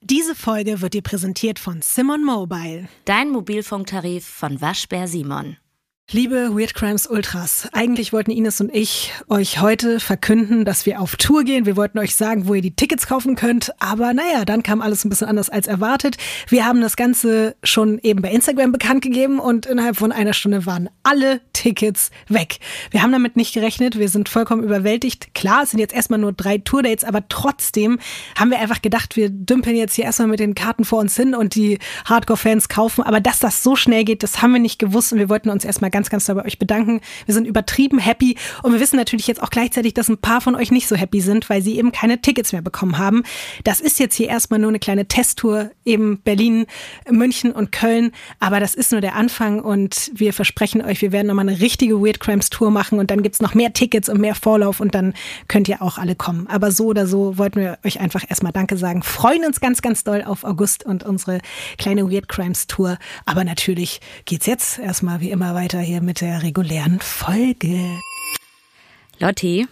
Diese Folge wird dir präsentiert von Simon Mobile. Dein Mobilfunktarif von Waschbär Simon. Liebe Weird Crimes Ultras, eigentlich wollten Ines und ich euch heute verkünden, dass wir auf Tour gehen. Wir wollten euch sagen, wo ihr die Tickets kaufen könnt. Aber naja, dann kam alles ein bisschen anders als erwartet. Wir haben das Ganze schon eben bei Instagram bekannt gegeben und innerhalb von einer Stunde waren alle Tickets weg. Wir haben damit nicht gerechnet. Wir sind vollkommen überwältigt. Klar, es sind jetzt erstmal nur 3 Tourdates, aber trotzdem haben wir einfach gedacht, wir dümpeln jetzt hier erstmal mit den Karten vor uns hin und die Hardcore-Fans kaufen. Aber dass das so schnell geht, das haben wir nicht gewusst und wir wollten uns erstmal ganz bei euch bedanken. Wir sind übertrieben happy und wir wissen natürlich jetzt auch gleichzeitig, dass ein paar von euch nicht so happy sind, weil sie eben keine Tickets mehr bekommen haben. Das ist jetzt hier erstmal nur eine kleine Testtour, eben Berlin, München und Köln, aber das ist nur der Anfang und wir versprechen euch, wir werden nochmal eine richtige Weird Crimes Tour machen und dann gibt's noch mehr Tickets und mehr Vorlauf und dann könnt ihr auch alle kommen. Aber so oder so wollten wir euch einfach erstmal Danke sagen. Freuen uns ganz, ganz doll auf August und unsere kleine Weird Crimes Tour. Aber natürlich geht's jetzt erstmal wie immer weiter hier mit der regulären Folge. Lotti.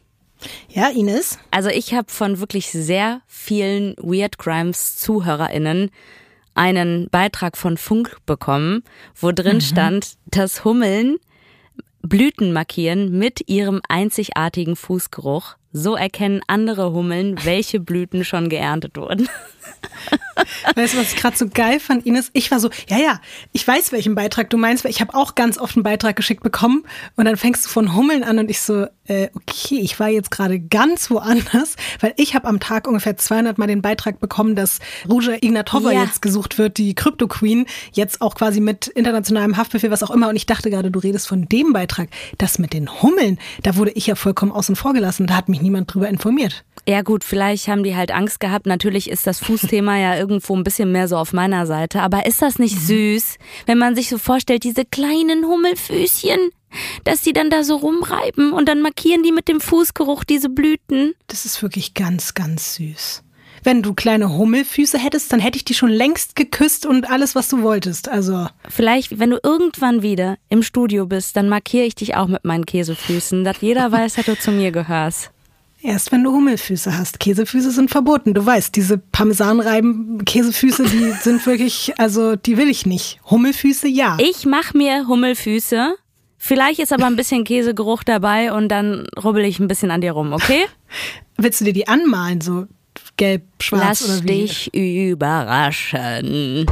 Ja, Ines? Also ich habe von wirklich sehr vielen Weird Crimes ZuhörerInnen einen Beitrag von Funk bekommen, wo drin stand, dass Hummeln Blüten markieren mit ihrem einzigartigen Fußgeruch. So erkennen andere Hummeln, welche Blüten schon geerntet wurden. Weißt du, was ich gerade so geil fand, Ines? Ich war so, ja, ich weiß, welchen Beitrag du meinst, weil ich habe auch ganz oft einen Beitrag geschickt bekommen und dann fängst du von Hummeln an und ich so, okay, ich war jetzt gerade ganz woanders, weil ich habe am Tag ungefähr 200 Mal den Beitrag bekommen, dass Ruja Ignatova jetzt gesucht wird, die Crypto Queen, jetzt auch quasi mit internationalem Haftbefehl, was auch immer. Und ich dachte gerade, du redest von dem Beitrag. Das mit den Hummeln, da wurde ich ja vollkommen außen vor gelassen. Da hat mich niemand drüber informiert. Ja gut, vielleicht haben die halt Angst gehabt. Natürlich ist das Fußthema ja irgendwo ein bisschen mehr so auf meiner Seite. Aber ist das nicht süß, wenn man sich so vorstellt, diese kleinen Hummelfüßchen, dass die dann da so rumreiben und dann markieren die mit dem Fußgeruch diese Blüten? Das ist wirklich ganz, ganz süß. Wenn du kleine Hummelfüße hättest, dann hätte ich die schon längst geküsst und alles, was du wolltest. Also vielleicht, wenn du irgendwann wieder im Studio bist, dann markiere ich dich auch mit meinen Käsefüßen, dass jeder weiß, dass du zu mir gehörst. Erst wenn du Hummelfüße hast. Käsefüße sind verboten. Du weißt, diese Parmesanreiben-Käsefüße, die sind wirklich, also die will ich nicht. Hummelfüße, ja. Ich mache mir Hummelfüße. Vielleicht ist aber ein bisschen Käsegeruch dabei und dann rubbel ich ein bisschen an dir rum, okay? Willst du dir die anmalen, so gelb, schwarz oder wie? Lass dich überraschen.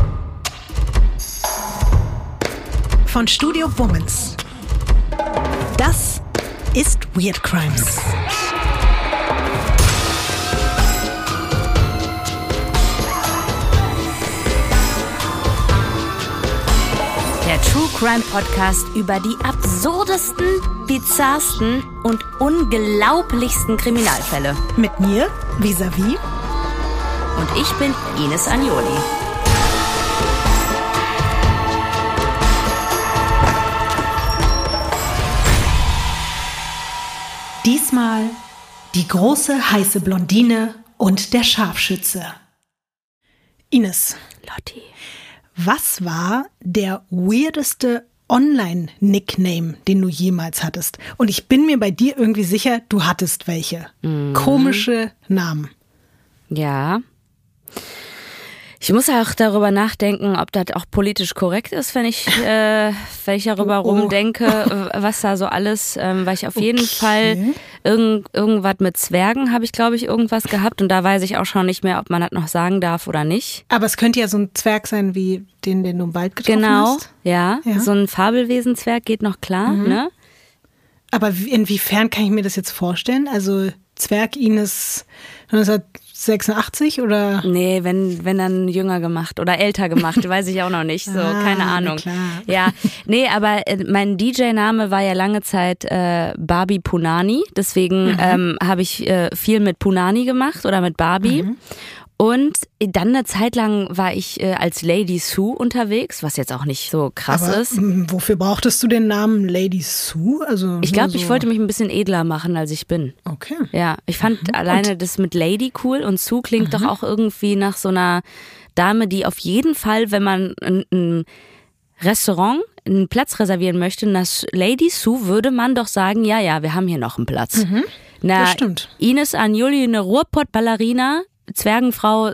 Von Studio Womans. Das ist Weird Crimes. Der True Crime Podcast über die absurdesten, bizarrsten und unglaublichsten Kriminalfälle. Mit mir, Vis-a-vis. Und ich bin Ines Agnoli. Diesmal die große, heiße Blondine und der Scharfschütze. Ines. Lotti. Was war der weirdeste Online-Nickname, den du jemals hattest? Und ich bin mir bei dir irgendwie sicher, du hattest welche. Komische Namen. Ja. Ich muss auch darüber nachdenken, ob das auch politisch korrekt ist, wenn ich darüber rumdenke, was da so alles, weil ich auf jeden Fall irgendwas mit Zwergen habe ich, glaube ich, irgendwas gehabt und da weiß ich auch schon nicht mehr, ob man das noch sagen darf oder nicht. Aber es könnte ja so ein Zwerg sein wie den du im Wald getroffen hast. Genau, ja. So ein Fabelwesen-Zwerg geht noch klar, ne? Aber inwiefern kann ich mir das jetzt vorstellen? Also Zwerg Ines 1986 oder? Nee, wenn dann jünger gemacht oder älter gemacht, weiß ich auch noch nicht, so, keine Ahnung. Klar. Ja, nee, aber mein DJ-Name war ja lange Zeit Barbie Punani, deswegen habe ich viel mit Punani gemacht oder mit Barbie. Und dann eine Zeit lang war ich als Lady Sue unterwegs, was jetzt auch nicht so krass ist. Wofür brauchtest du den Namen Lady Sue? Also ich glaube, ich wollte mich ein bisschen edler machen, als ich bin. Okay. Ja, ich fand alleine das mit Lady cool und Sue klingt doch auch irgendwie nach so einer Dame, die auf jeden Fall, wenn man ein Restaurant einen Platz reservieren möchte, nach Lady Sue würde man doch sagen, ja, wir haben hier noch einen Platz. Das stimmt. Ines Agnoli, eine Ruhrpott-Ballerina, Zwergenfrau,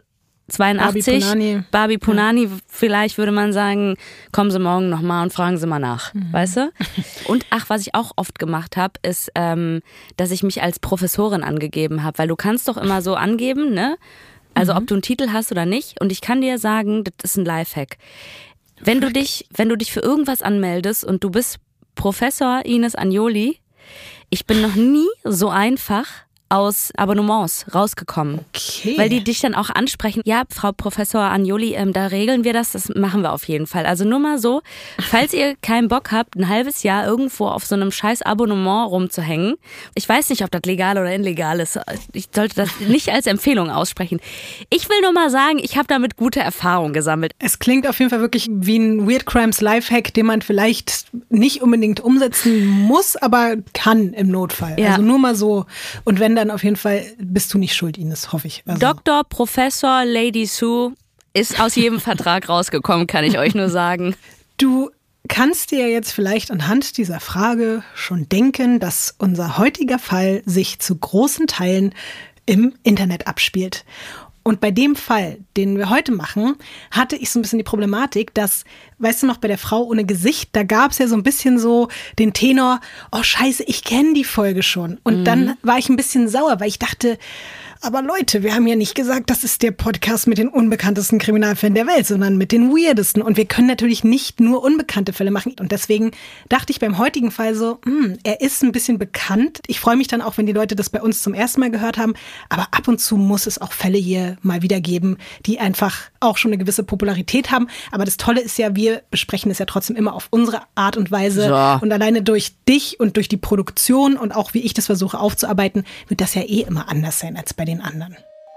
82, Barbie Punani, vielleicht würde man sagen, kommen Sie morgen nochmal und fragen Sie mal nach, weißt du? Und was ich auch oft gemacht habe, ist, dass ich mich als Professorin angegeben habe, weil du kannst doch immer so angeben, ne? Also ob du einen Titel hast oder nicht. Und ich kann dir sagen, das ist ein Lifehack. Wenn du dich für irgendwas anmeldest und du bist Professor Ines Agnoli, ich bin noch nie so einfach aus Abonnements rausgekommen. Okay. Weil die dich dann auch ansprechen. Ja, Frau Professor Agnoli, da regeln wir das machen wir auf jeden Fall. Also nur mal so, falls ihr keinen Bock habt, ein halbes Jahr irgendwo auf so einem scheiß Abonnement rumzuhängen. Ich weiß nicht, ob das legal oder illegal ist. Ich sollte das nicht als Empfehlung aussprechen. Ich will nur mal sagen, ich habe damit gute Erfahrungen gesammelt. Es klingt auf jeden Fall wirklich wie ein Weird Crimes Lifehack, den man vielleicht nicht unbedingt umsetzen muss, aber kann im Notfall. Ja. Also nur mal so. Und wenn dann auf jeden Fall bist du nicht schuld, Ines, hoffe ich. Also. Dr. Professor Lady Sue ist aus jedem Vertrag rausgekommen, kann ich euch nur sagen. Du kannst dir jetzt vielleicht anhand dieser Frage schon denken, dass unser heutiger Fall sich zu großen Teilen im Internet abspielt. Und bei dem Fall, den wir heute machen, hatte ich so ein bisschen die Problematik, dass, weißt du noch, bei der Frau ohne Gesicht, da gab es ja so ein bisschen so den Tenor, oh scheiße, ich kenne die Folge schon. Und dann war ich ein bisschen sauer, weil ich dachte, aber Leute, wir haben ja nicht gesagt, das ist der Podcast mit den unbekanntesten Kriminalfällen der Welt, sondern mit den weirdesten. Und wir können natürlich nicht nur unbekannte Fälle machen. Und deswegen dachte ich beim heutigen Fall so, er ist ein bisschen bekannt. Ich freue mich dann auch, wenn die Leute das bei uns zum ersten Mal gehört haben. Aber ab und zu muss es auch Fälle hier mal wieder geben, die einfach auch schon eine gewisse Popularität haben. Aber das Tolle ist ja, wir besprechen es ja trotzdem immer auf unsere Art und Weise. So. Und alleine durch dich und durch die Produktion und auch wie ich das versuche aufzuarbeiten, wird das ja immer anders sein als bei den anderen.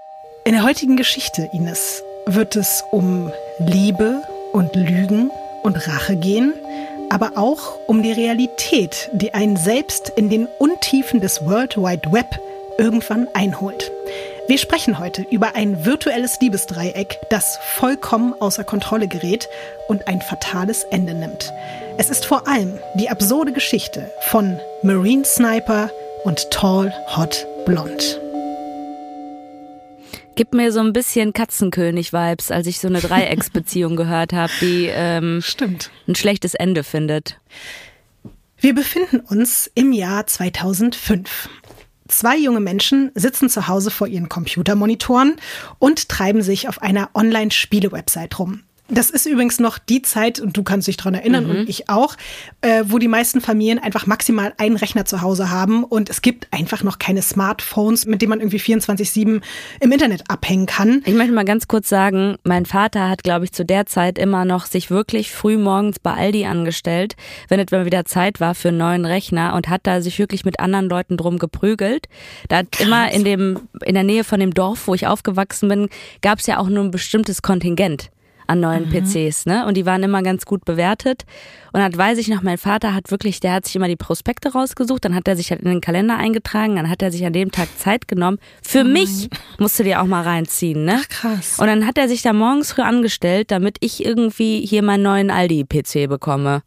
In der heutigen Geschichte, Ines, wird es um Liebe und Lügen und Rache gehen, aber auch um die Realität, die einen selbst in den Untiefen des World Wide Web irgendwann einholt. Wir sprechen heute über ein virtuelles Liebesdreieck, das vollkommen außer Kontrolle gerät und ein fatales Ende nimmt. Es ist vor allem die absurde Geschichte von Marine Sniper und Tall Hot Blonde. Gibt mir so ein bisschen Katzenkönig-Vibes, als ich so eine Dreiecksbeziehung gehört habe, die Stimmt. Ein schlechtes Ende findet. Wir befinden uns im Jahr 2005. 2 junge Menschen sitzen zu Hause vor ihren Computermonitoren und treiben sich auf einer Online-Spiele-Website rum. Das ist übrigens noch die Zeit, und du kannst dich daran erinnern und ich auch, wo die meisten Familien einfach maximal einen Rechner zu Hause haben und es gibt einfach noch keine Smartphones, mit denen man irgendwie 24/7 im Internet abhängen kann. Ich möchte mal ganz kurz sagen, mein Vater hat, glaube ich, zu der Zeit immer noch sich wirklich früh morgens bei Aldi angestellt, wenn etwa wieder Zeit war für einen neuen Rechner und hat da sich wirklich mit anderen Leuten drum geprügelt. Da hat immer in der Nähe von dem Dorf, wo ich aufgewachsen bin, gab es ja auch nur ein bestimmtes Kontingent an neuen PCs, ne? Und die waren immer ganz gut bewertet. Und dann weiß ich noch, mein Vater der hat sich immer die Prospekte rausgesucht, dann hat er sich halt in den Kalender eingetragen, dann hat er sich an dem Tag Zeit genommen. Für mich musst du dir auch mal reinziehen, ne? Ach, krass. Und dann hat er sich da morgens früh angestellt, damit ich irgendwie hier meinen neuen Aldi-PC bekomme.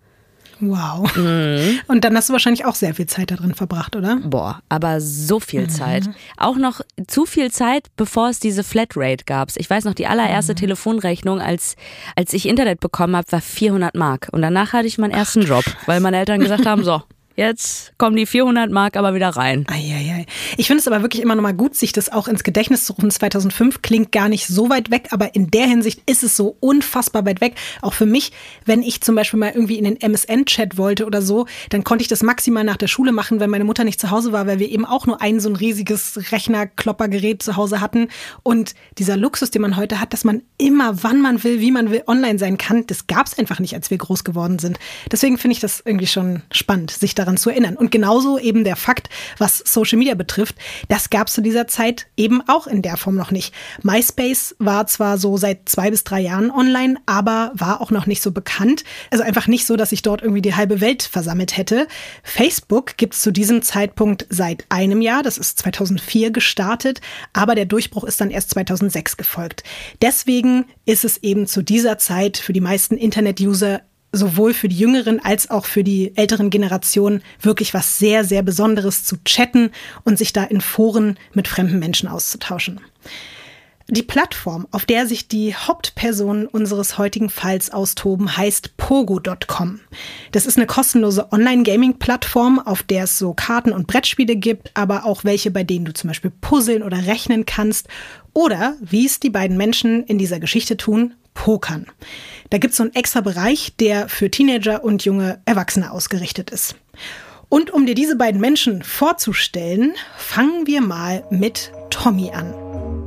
Wow. Und dann hast du wahrscheinlich auch sehr viel Zeit da drin verbracht, oder? Boah, aber so viel Zeit. Auch noch zu viel Zeit, bevor es diese Flatrate gab. Ich weiß noch, die allererste Telefonrechnung, als ich Internet bekommen habe, war 400 Mark. Und danach hatte ich meinen ersten Job, weil meine Eltern gesagt haben, so, jetzt kommen die 400 Mark aber wieder rein. Eieiei. Ich finde es aber wirklich immer noch mal gut, sich das auch ins Gedächtnis zu rufen. 2005 klingt gar nicht so weit weg, aber in der Hinsicht ist es so unfassbar weit weg. Auch für mich, wenn ich zum Beispiel mal irgendwie in den MSN-Chat wollte oder so, dann konnte ich das maximal nach der Schule machen, wenn meine Mutter nicht zu Hause war, weil wir eben auch nur so ein riesiges Rechner-Kloppergerät zu Hause hatten. Und dieser Luxus, den man heute hat, dass man immer, wann man will, wie man will, online sein kann, das gab es einfach nicht, als wir groß geworden sind. Deswegen finde ich das irgendwie schon spannend, sich daran zu erinnern. Und genauso eben der Fakt, was Social Media betrifft, das gab es zu dieser Zeit eben auch in der Form noch nicht. MySpace war zwar so seit 2 bis 3 Jahren online, aber war auch noch nicht so bekannt. Also einfach nicht so, dass sich dort irgendwie die halbe Welt versammelt hätte. Facebook gibt es zu diesem Zeitpunkt seit einem Jahr, das ist 2004 gestartet, aber der Durchbruch ist dann erst 2006 gefolgt. Deswegen ist es eben zu dieser Zeit für die meisten Internet-User sowohl für die jüngeren als auch für die älteren Generationen wirklich was sehr, sehr Besonderes zu chatten und sich da in Foren mit fremden Menschen auszutauschen. Die Plattform, auf der sich die Hauptpersonen unseres heutigen Falls austoben, heißt Pogo.com. Das ist eine kostenlose Online-Gaming-Plattform, auf der es so Karten und Brettspiele gibt, aber auch welche, bei denen du zum Beispiel puzzeln oder rechnen kannst. Oder, wie es die beiden Menschen in dieser Geschichte tun, pokern. Da gibt es so einen extra Bereich, der für Teenager und junge Erwachsene ausgerichtet ist. Und um dir diese beiden Menschen vorzustellen, fangen wir mal mit Tommy an.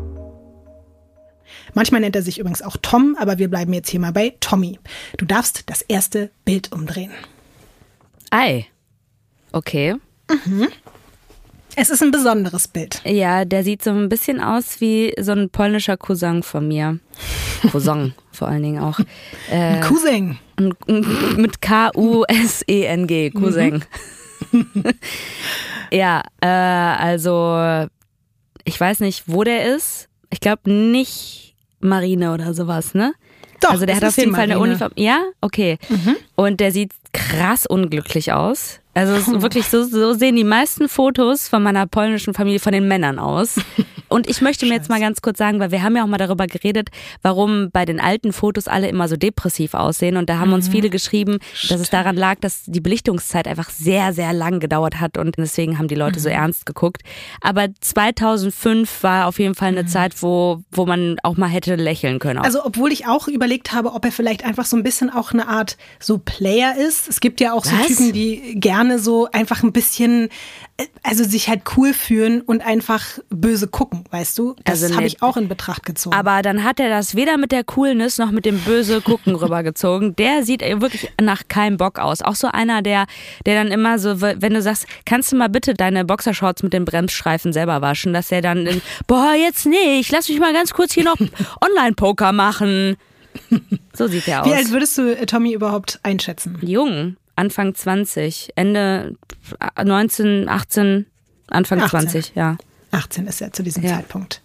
Manchmal nennt er sich übrigens auch Tom, aber wir bleiben jetzt hier mal bei Tommy. Du darfst das erste Bild umdrehen. Ei. Okay. Mhm. Es ist ein besonderes Bild. Ja, der sieht so ein bisschen aus wie so ein polnischer Cousin von mir. Cousin vor allen Dingen auch. Ein Cousin. Mit K-U-S-E-N-G. Cousin. Mhm. Ja, also ich weiß nicht, wo der ist. Ich glaube nicht Marine oder sowas, ne? Doch, also der hat auf jeden Fall eine Uniform. Ja? Okay. Mhm. Und der sieht krass unglücklich aus. Also es ist wirklich so sehen die meisten Fotos von meiner polnischen Familie von den Männern aus. Und ich möchte mir jetzt mal ganz kurz sagen, weil wir haben ja auch mal darüber geredet, warum bei den alten Fotos alle immer so depressiv aussehen. Und da haben uns viele geschrieben, dass es daran lag, dass die Belichtungszeit einfach sehr, sehr lang gedauert hat. Und deswegen haben die Leute so ernst geguckt. Aber 2005 war auf jeden Fall eine Zeit, wo man auch mal hätte lächeln können. Also obwohl ich auch überlegt habe, ob er vielleicht einfach so ein bisschen auch eine Art so Player ist. Es gibt ja auch so Typen, die gerne so einfach ein bisschen, also sich halt cool fühlen und einfach böse gucken, weißt du? Das also habe ich auch in Betracht gezogen. Aber dann hat er das weder mit der Coolness noch mit dem böse Gucken rübergezogen. Der sieht wirklich nach keinem Bock aus. Auch so einer, der dann immer so, wenn du sagst, kannst du mal bitte deine Boxershorts mit den Bremsstreifen selber waschen, dass der dann, boah, jetzt nicht, lass mich mal ganz kurz hier noch Online-Poker machen. So sieht der aus. Wie alt würdest du Tommy überhaupt einschätzen? Jung. Anfang 20, Ende 19, 18, Anfang 18. 20, ja. 18 ist er zu diesem Zeitpunkt.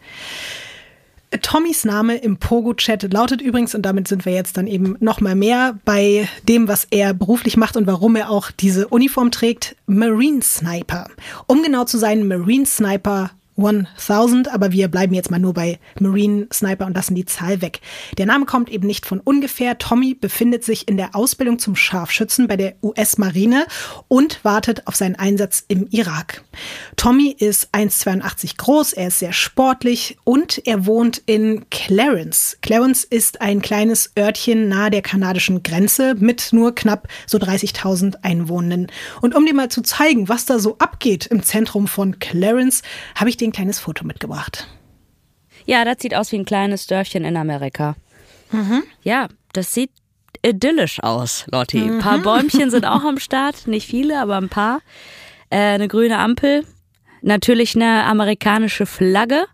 Tommys Name im Pogo-Chat lautet übrigens, und damit sind wir jetzt dann eben noch mal mehr bei dem, was er beruflich macht und warum er auch diese Uniform trägt, Marine Sniper. Um genau zu sein, Marine Sniper 1000, aber wir bleiben jetzt mal nur bei Marine Sniper und lassen die Zahl weg. Der Name kommt eben nicht von ungefähr. Tommy befindet sich in der Ausbildung zum Scharfschützen bei der US-Marine und wartet auf seinen Einsatz im Irak. Tommy ist 1,82 groß, er ist sehr sportlich und er wohnt in Clarence. Clarence ist ein kleines Örtchen nahe der kanadischen Grenze mit nur knapp so 30.000 Einwohnern. Und um dir mal zu zeigen, was da so abgeht im Zentrum von Clarence, habe ich dir ein kleines Foto mitgebracht. Ja, das sieht aus wie ein kleines Dörfchen in Amerika. Mhm. Ja, das sieht idyllisch aus, Lotti. Ein paar Bäumchen sind auch am Start, nicht viele, aber ein paar. Eine grüne Ampel, natürlich eine amerikanische Flagge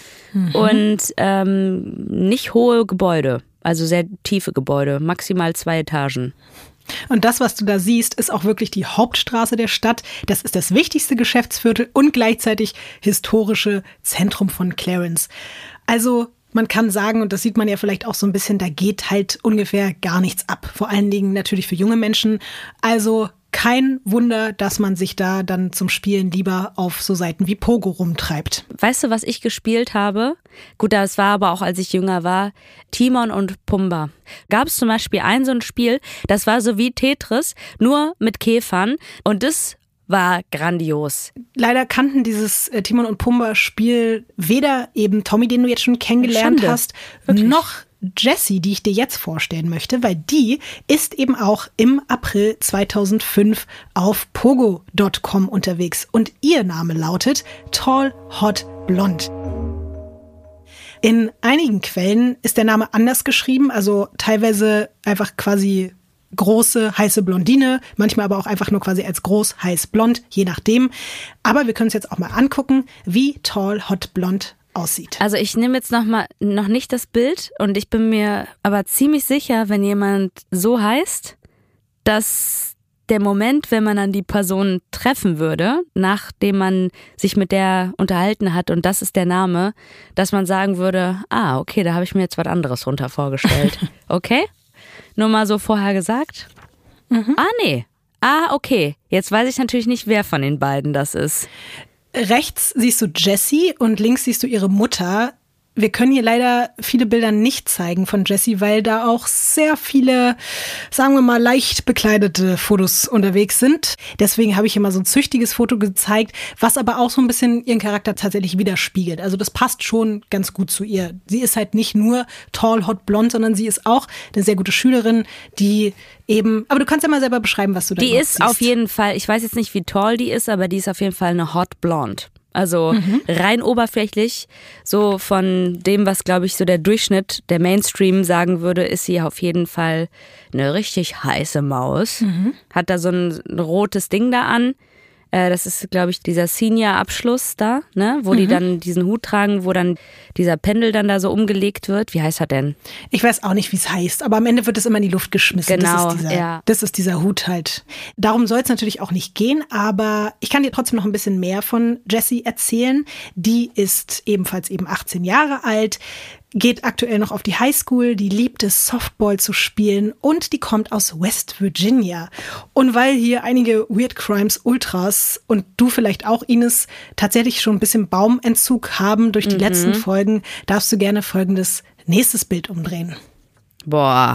und nicht hohe Gebäude, also sehr tiefe Gebäude, maximal 2 Etagen. Und das, was du da siehst, ist auch wirklich die Hauptstraße der Stadt. Das ist das wichtigste Geschäftsviertel und gleichzeitig historische Zentrum von Clarence. Also man kann sagen, und das sieht man ja vielleicht auch so ein bisschen, da geht halt ungefähr gar nichts ab. Vor allen Dingen natürlich für junge Menschen. Also kein Wunder, dass man sich da dann zum Spielen lieber auf so Seiten wie Pogo rumtreibt. Weißt du, was ich gespielt habe? Gut, das war aber auch, als ich jünger war. Timon und Pumba. Gab es zum Beispiel so ein Spiel, das war so wie Tetris, nur mit Käfern. Und das war grandios. Leider kannten dieses Timon und Pumba Spiel weder eben Tommy, den du jetzt schon kennengelernt hast, wirklich, noch Jessie, die ich dir jetzt vorstellen möchte, weil die ist eben auch im April 2005 auf Pogo.com unterwegs und ihr Name lautet Tall Hot Blonde. In einigen Quellen ist der Name anders geschrieben, also teilweise einfach quasi große, heiße Blondine, manchmal aber auch einfach nur quasi als groß, heiß, blond, je nachdem. Aber wir können uns jetzt auch mal angucken, wie Tall Hot Blonde aussieht. Also ich nehme jetzt noch nicht das Bild und ich bin mir aber ziemlich sicher, wenn jemand so heißt, dass der Moment, wenn man dann die Person treffen würde, nachdem man sich mit der unterhalten hat und das ist der Name, dass man sagen würde, okay, da habe ich mir jetzt was anderes runter vorgestellt. Okay? Nur mal so vorher gesagt? Nee. Okay. Jetzt weiß ich natürlich nicht, wer von den beiden das ist. Rechts siehst du Jessie und links siehst du ihre Mutter. wir können hier leider viele Bilder nicht zeigen von Jessie, weil da auch sehr viele, sagen wir mal, leicht bekleidete Fotos unterwegs sind. Deswegen habe ich hier mal so ein züchtiges Foto gezeigt, was aber auch so ein bisschen ihren Charakter tatsächlich widerspiegelt. Also das passt schon ganz gut zu ihr. Sie ist halt nicht nur tall, hot, blond, sondern sie ist auch eine sehr gute Schülerin, die eben, aber du kannst ja mal selber beschreiben, was du da siehst. Die ist auf jeden Fall, ich weiß jetzt nicht, wie tall die ist, aber die ist auf jeden Fall eine hot blonde. Also rein oberflächlich, so von dem, was, glaube ich, so der Durchschnitt, der Mainstream sagen würde, ist sie auf jeden Fall eine richtig heiße Maus. Hat da so ein rotes Ding da an. Das ist, glaube ich, dieser Senior-Abschluss da, ne, wo die dann diesen Hut tragen, wo dann dieser Pendel dann da so umgelegt wird. Wie heißt er denn? Ich weiß auch nicht, wie es heißt, aber am Ende wird es immer in die Luft geschmissen. Genau, das ist dieser Hut halt. Darum soll es natürlich auch nicht gehen, aber ich kann dir trotzdem noch ein bisschen mehr von Jessie erzählen. Die ist ebenfalls eben 18 Jahre alt, geht aktuell noch auf die Highschool, die liebt es, Softball zu spielen und die kommt aus West Virginia. Und weil hier einige Weird Crimes Ultras und du vielleicht auch, Ines, tatsächlich schon ein bisschen Baumentzug haben durch die letzten Folgen, darfst du gerne nächstes Bild umdrehen. Boah,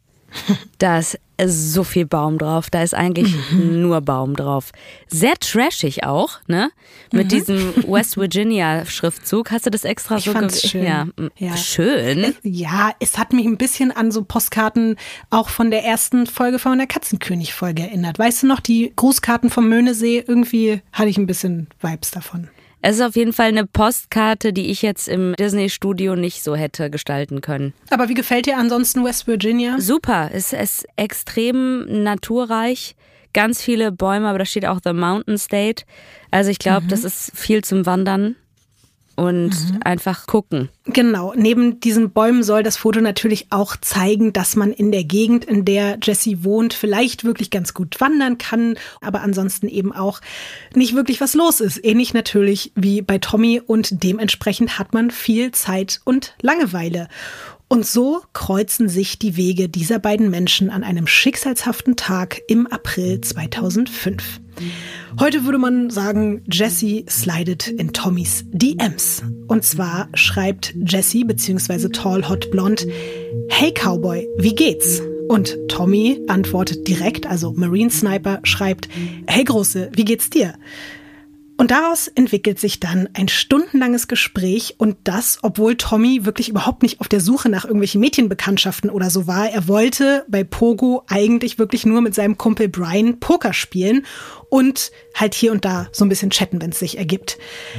da ist so viel Baum drauf. Da ist eigentlich nur Baum drauf. Sehr trashig auch, ne? Mit diesem West Virginia Schriftzug. Hast du das extra ich so fand's schön. Ja. Schön. Ja, es hat mich ein bisschen an so Postkarten auch von der ersten Folge von der Katzenkönig-Folge erinnert. Weißt du noch, die Grußkarten vom Möhnesee? Irgendwie hatte ich ein bisschen Vibes davon. Es ist auf jeden Fall eine Postkarte, die ich jetzt im Disney-Studio nicht so hätte gestalten können. Aber wie gefällt dir ansonsten West Virginia? Super, es ist extrem naturreich, ganz viele Bäume, aber da steht auch The Mountain State. Also ich glaube, das ist viel zum Wandern und einfach gucken. Genau, neben diesen Bäumen soll das Foto natürlich auch zeigen, dass man in der Gegend, in der Jessie wohnt, vielleicht wirklich ganz gut wandern kann, aber ansonsten eben auch nicht wirklich was los ist. Ähnlich natürlich wie bei Tommy und dementsprechend hat man viel Zeit und Langeweile. Und so kreuzen sich die Wege dieser beiden Menschen an einem schicksalshaften Tag im April 2005. Heute würde man sagen, Jessie slidet in Tommys DMs. Und zwar schreibt Jessie bzw. Tall Hot Blonde: Hey Cowboy, wie geht's? Und Tommy antwortet direkt, also Marine Sniper schreibt: Hey Große, wie geht's dir? Und daraus entwickelt sich dann ein stundenlanges Gespräch und das, obwohl Tommy wirklich überhaupt nicht auf der Suche nach irgendwelchen Mädchenbekanntschaften oder so war. Er wollte bei Pogo eigentlich wirklich nur mit seinem Kumpel Brian Poker spielen und halt hier und da so ein bisschen chatten, wenn es sich ergibt.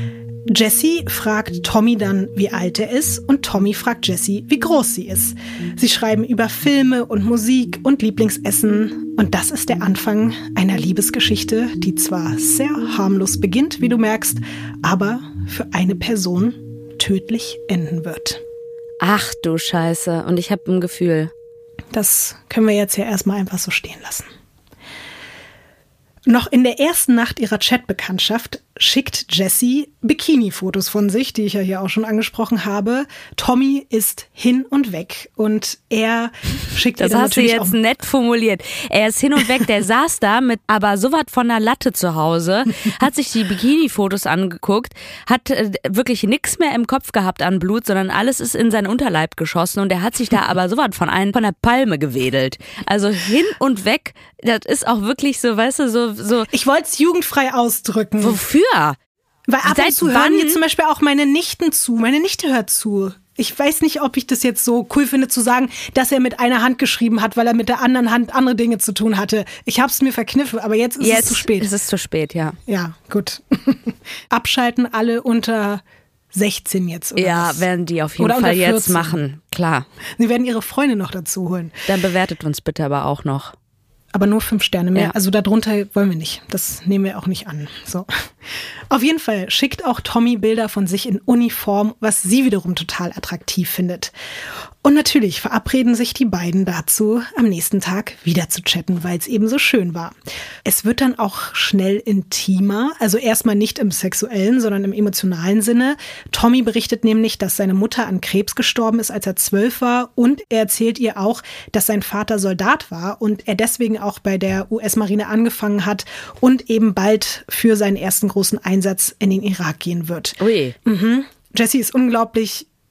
Jessie fragt Tommy dann, wie alt er ist, und Tommy fragt Jessie, wie groß sie ist. Sie schreiben über Filme und Musik und Lieblingsessen und das ist der Anfang einer Liebesgeschichte, die zwar sehr harmlos beginnt, wie du merkst, aber für eine Person tödlich enden wird. Ach du Scheiße, und ich habe ein Gefühl. Das können wir jetzt ja erstmal einfach so stehen lassen. Noch in der ersten Nacht ihrer Chatbekanntschaft schickt Jessie Bikini-Fotos von sich, die ich ja hier auch schon angesprochen habe. Tommy ist hin und weg und er schickt ihr dann natürlich auch... Das hast du jetzt nett formuliert. Er ist hin und weg, der saß da mit aber so was von der Latte zu Hause, hat sich die Bikini-Fotos angeguckt, hat wirklich nichts mehr im Kopf gehabt an Blut, sondern alles ist in seinen Unterleib geschossen und er hat sich da aber so was von der Palme gewedelt. Also hin und weg, das ist auch wirklich so, weißt du, so... Ich wollte es jugendfrei ausdrücken. Wofür? Weil ab und zu hören hier zum Beispiel auch meine Nichten zu. Meine Nichte hört zu. Ich weiß nicht, ob ich das jetzt so cool finde, zu sagen, dass er mit einer Hand geschrieben hat, weil er mit der anderen Hand andere Dinge zu tun hatte. Ich habe es mir verkniffen, aber jetzt ist es zu spät. Jetzt ist es zu spät, ja. Ja, gut. Abschalten alle unter 16 jetzt, oder ja, was? werden die auf jeden Fall jetzt machen, klar. Sie werden ihre Freunde noch dazu holen. Dann bewertet uns bitte aber auch noch. Aber nur 5 Sterne mehr. Ja. Also darunter wollen wir nicht. Das nehmen wir auch nicht an. So. Auf jeden Fall schickt auch Tommy Bilder von sich in Uniform, was sie wiederum total attraktiv findet. Und natürlich verabreden sich die beiden dazu, am nächsten Tag wieder zu chatten, weil es eben so schön war. Es wird dann auch schnell intimer, also erstmal nicht im sexuellen, sondern im emotionalen Sinne. Tommy berichtet nämlich, dass seine Mutter an Krebs gestorben ist, als er 12 war, und er erzählt ihr auch, dass sein Vater Soldat war und er deswegen auch bei der US-Marine angefangen hat und eben bald für seinen ersten großen Einsatz in den Irak gehen wird. Ui. Jessie ist unglaublich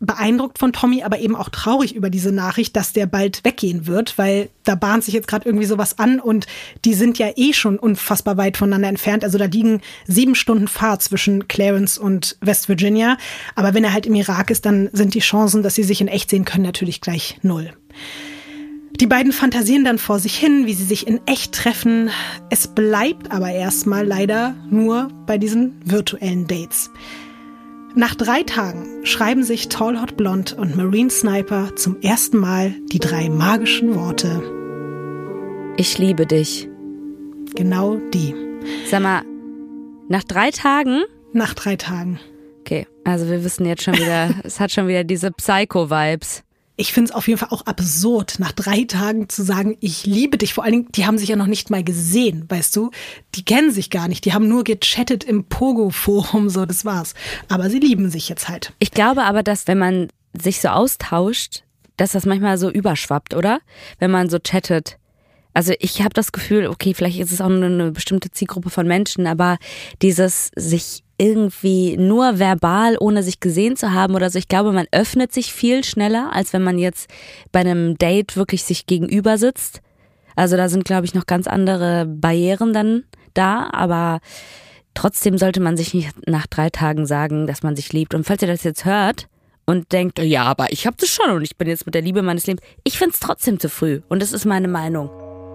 beeindruckt von Tommy, aber eben auch traurig über diese Nachricht, dass der bald weggehen wird, weil da bahnt sich jetzt gerade irgendwie sowas an und die sind ja eh schon unfassbar weit voneinander entfernt. Also da liegen 7 Stunden Fahrt zwischen Clarence und West Virginia. Aber wenn er halt im Irak ist, dann sind die Chancen, dass sie sich in echt sehen können, natürlich gleich 0. Die beiden fantasieren dann vor sich hin, wie sie sich in echt treffen. Es bleibt aber erstmal leider nur bei diesen virtuellen Dates. Nach 3 Tagen schreiben sich Tall Hot Blonde und Marine Sniper zum ersten Mal die 3 magischen Worte. Ich liebe dich. Genau die. Sag mal, nach 3 Tagen? Nach 3 Tagen. Okay, also wir wissen jetzt schon wieder, es hat schon wieder diese Psycho-Vibes. Ich finde es auf jeden Fall auch absurd, nach 3 Tagen zu sagen, ich liebe dich. Vor allen Dingen, die haben sich ja noch nicht mal gesehen, weißt du? Die kennen sich gar nicht. Die haben nur gechattet im Pogo-Forum, so, das war's. Aber sie lieben sich jetzt halt. Ich glaube aber, dass wenn man sich so austauscht, dass das manchmal so überschwappt, oder? Wenn man so chattet. Also ich habe das Gefühl, okay, vielleicht ist es auch nur eine bestimmte Zielgruppe von Menschen, aber dieses sich irgendwie nur verbal, ohne sich gesehen zu haben oder so, ich glaube, man öffnet sich viel schneller, als wenn man jetzt bei einem Date wirklich sich gegenüber sitzt. Also da sind, glaube ich, noch ganz andere Barrieren dann da, aber trotzdem sollte man sich nicht nach 3 Tagen sagen, dass man sich liebt. Und falls ihr das jetzt hört und denkt, ja, aber ich habe das schon und ich bin jetzt mit der Liebe meines Lebens, ich finde es trotzdem zu früh und das ist meine Meinung.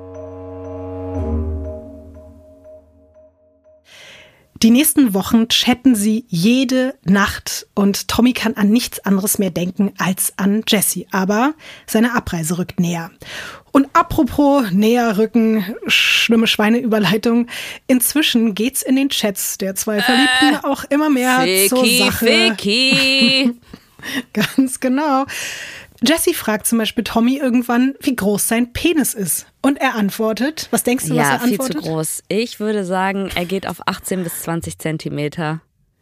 Die nächsten Wochen chatten sie jede Nacht und Tommy kann an nichts anderes mehr denken als an Jessie. Aber seine Abreise rückt näher. Und apropos näher rücken, schlimme Schweineüberleitung, inzwischen geht's in den Chats der 2 Verliebten auch immer mehr zur Sache. Ficky. Ganz genau. Jessie fragt zum Beispiel Tommy irgendwann, wie groß sein Penis ist. Und er antwortet, was denkst du, was er antwortet? Ja, viel zu groß. Ich würde sagen, er geht auf 18 bis 20 Zentimeter.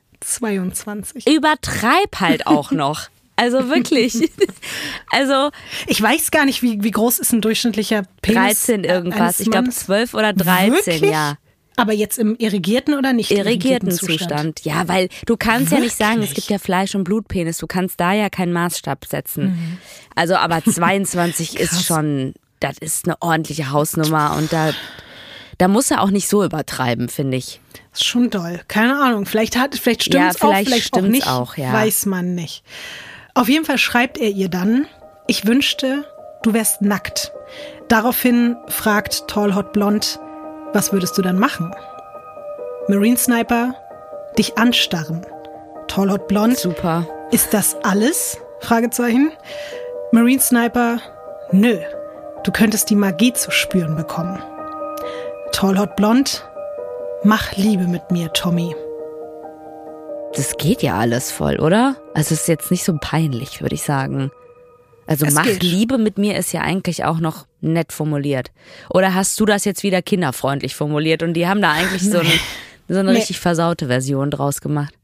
22. Übertreib halt auch noch. Also wirklich. Also ich weiß gar nicht, wie groß ist ein durchschnittlicher Penis? 13 irgendwas. Ich glaube 12 oder 13, wirklich? Ja. Aber jetzt im irrigierten oder nicht irrigierten Zustand? Ja, weil du kannst ja nicht sagen, es gibt ja Fleisch- und Blutpenis. Du kannst da ja keinen Maßstab setzen. Mhm. Also aber 22 ist schon, das ist eine ordentliche Hausnummer und da muss er auch nicht so übertreiben, finde ich. Das ist schon doll. Keine Ahnung. Vielleicht stimmt ja, es auch, vielleicht auch nicht. Ja. Weiß man nicht. Auf jeden Fall schreibt er ihr dann, ich wünschte, du wärst nackt. Daraufhin fragt Tall Hot Blonde, was würdest du dann machen? Marine Sniper, dich anstarren. Tall Hot Blonde. Super. Ist das alles? Fragezeichen. Marine Sniper, nö. Du könntest die Magie zu spüren bekommen. Tall Hot Blonde, mach Liebe mit mir, Tommy. Das geht ja alles voll, oder? Also es ist jetzt nicht so peinlich, würde ich sagen. Also mach Liebe mit mir ist ja eigentlich auch noch nett formuliert. Oder hast du das jetzt wieder kinderfreundlich formuliert und die haben da eigentlich so eine richtig versaute Version draus gemacht?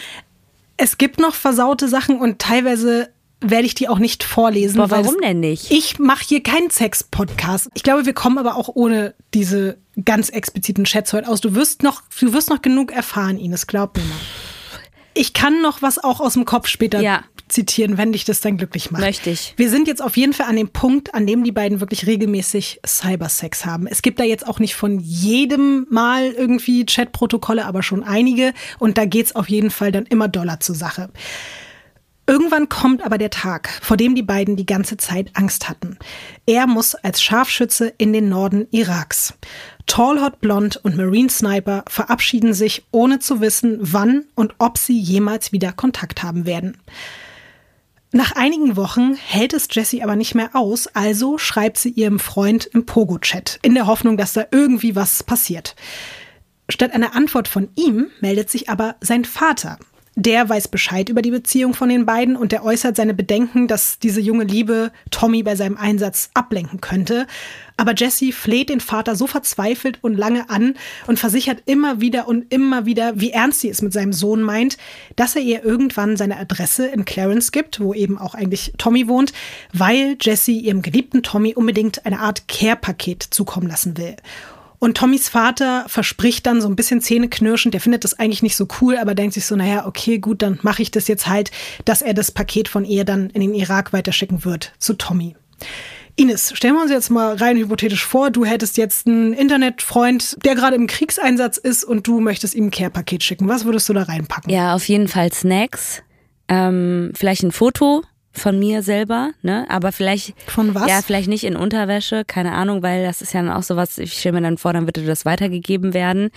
Es gibt noch versaute Sachen und teilweise werde ich die auch nicht vorlesen. Aber warum denn nicht? Ich mache hier keinen Sex-Podcast. Ich glaube, wir kommen aber auch ohne diese ganz expliziten Chats heute aus. Du wirst noch genug erfahren, Ines, glaub mir mal. Ich kann noch was auch aus dem Kopf später zitieren, wenn dich das dann glücklich macht. Möchte ich. Wir sind jetzt auf jeden Fall an dem Punkt, an dem die beiden wirklich regelmäßig Cybersex haben. Es gibt da jetzt auch nicht von jedem Mal irgendwie Chatprotokolle, aber schon einige. Und da geht's auf jeden Fall dann immer doller zur Sache. Irgendwann kommt aber der Tag, vor dem die beiden die ganze Zeit Angst hatten. Er muss als Scharfschütze in den Norden Iraks. Tall Hot Blonde und Marine Sniper verabschieden sich, ohne zu wissen, wann und ob sie jemals wieder Kontakt haben werden. Nach einigen Wochen hält es Jessie aber nicht mehr aus, also schreibt sie ihrem Freund im Pogo-Chat, in der Hoffnung, dass da irgendwie was passiert. Statt einer Antwort von ihm meldet sich aber sein Vater. Der weiß Bescheid über die Beziehung von den beiden und der äußert seine Bedenken, dass diese junge Liebe Tommy bei seinem Einsatz ablenken könnte. Aber Jessie fleht den Vater so verzweifelt und lange an und versichert immer wieder, wie ernst sie es mit seinem Sohn meint, dass er ihr irgendwann seine Adresse in Clarence gibt, wo eben auch eigentlich Tommy wohnt, weil Jessie ihrem geliebten Tommy unbedingt eine Art Care-Paket zukommen lassen will. Und Tommys Vater verspricht dann so ein bisschen zähneknirschend, der findet das eigentlich nicht so cool, aber denkt sich so, naja, okay, gut, dann mache ich das jetzt halt, dass er das Paket von ihr dann in den Irak weiterschicken wird zu Tommy. Ines, stellen wir uns jetzt mal rein hypothetisch vor, du hättest jetzt einen Internetfreund, der gerade im Kriegseinsatz ist und du möchtest ihm ein Care-Paket schicken. Was würdest du da reinpacken? Ja, auf jeden Fall Snacks, vielleicht ein Foto von mir selber, ne? Aber vielleicht. Von was? Ja, vielleicht nicht in Unterwäsche, keine Ahnung, weil das ist ja dann auch sowas, ich stelle mir dann vor, dann würde das weitergegeben werden.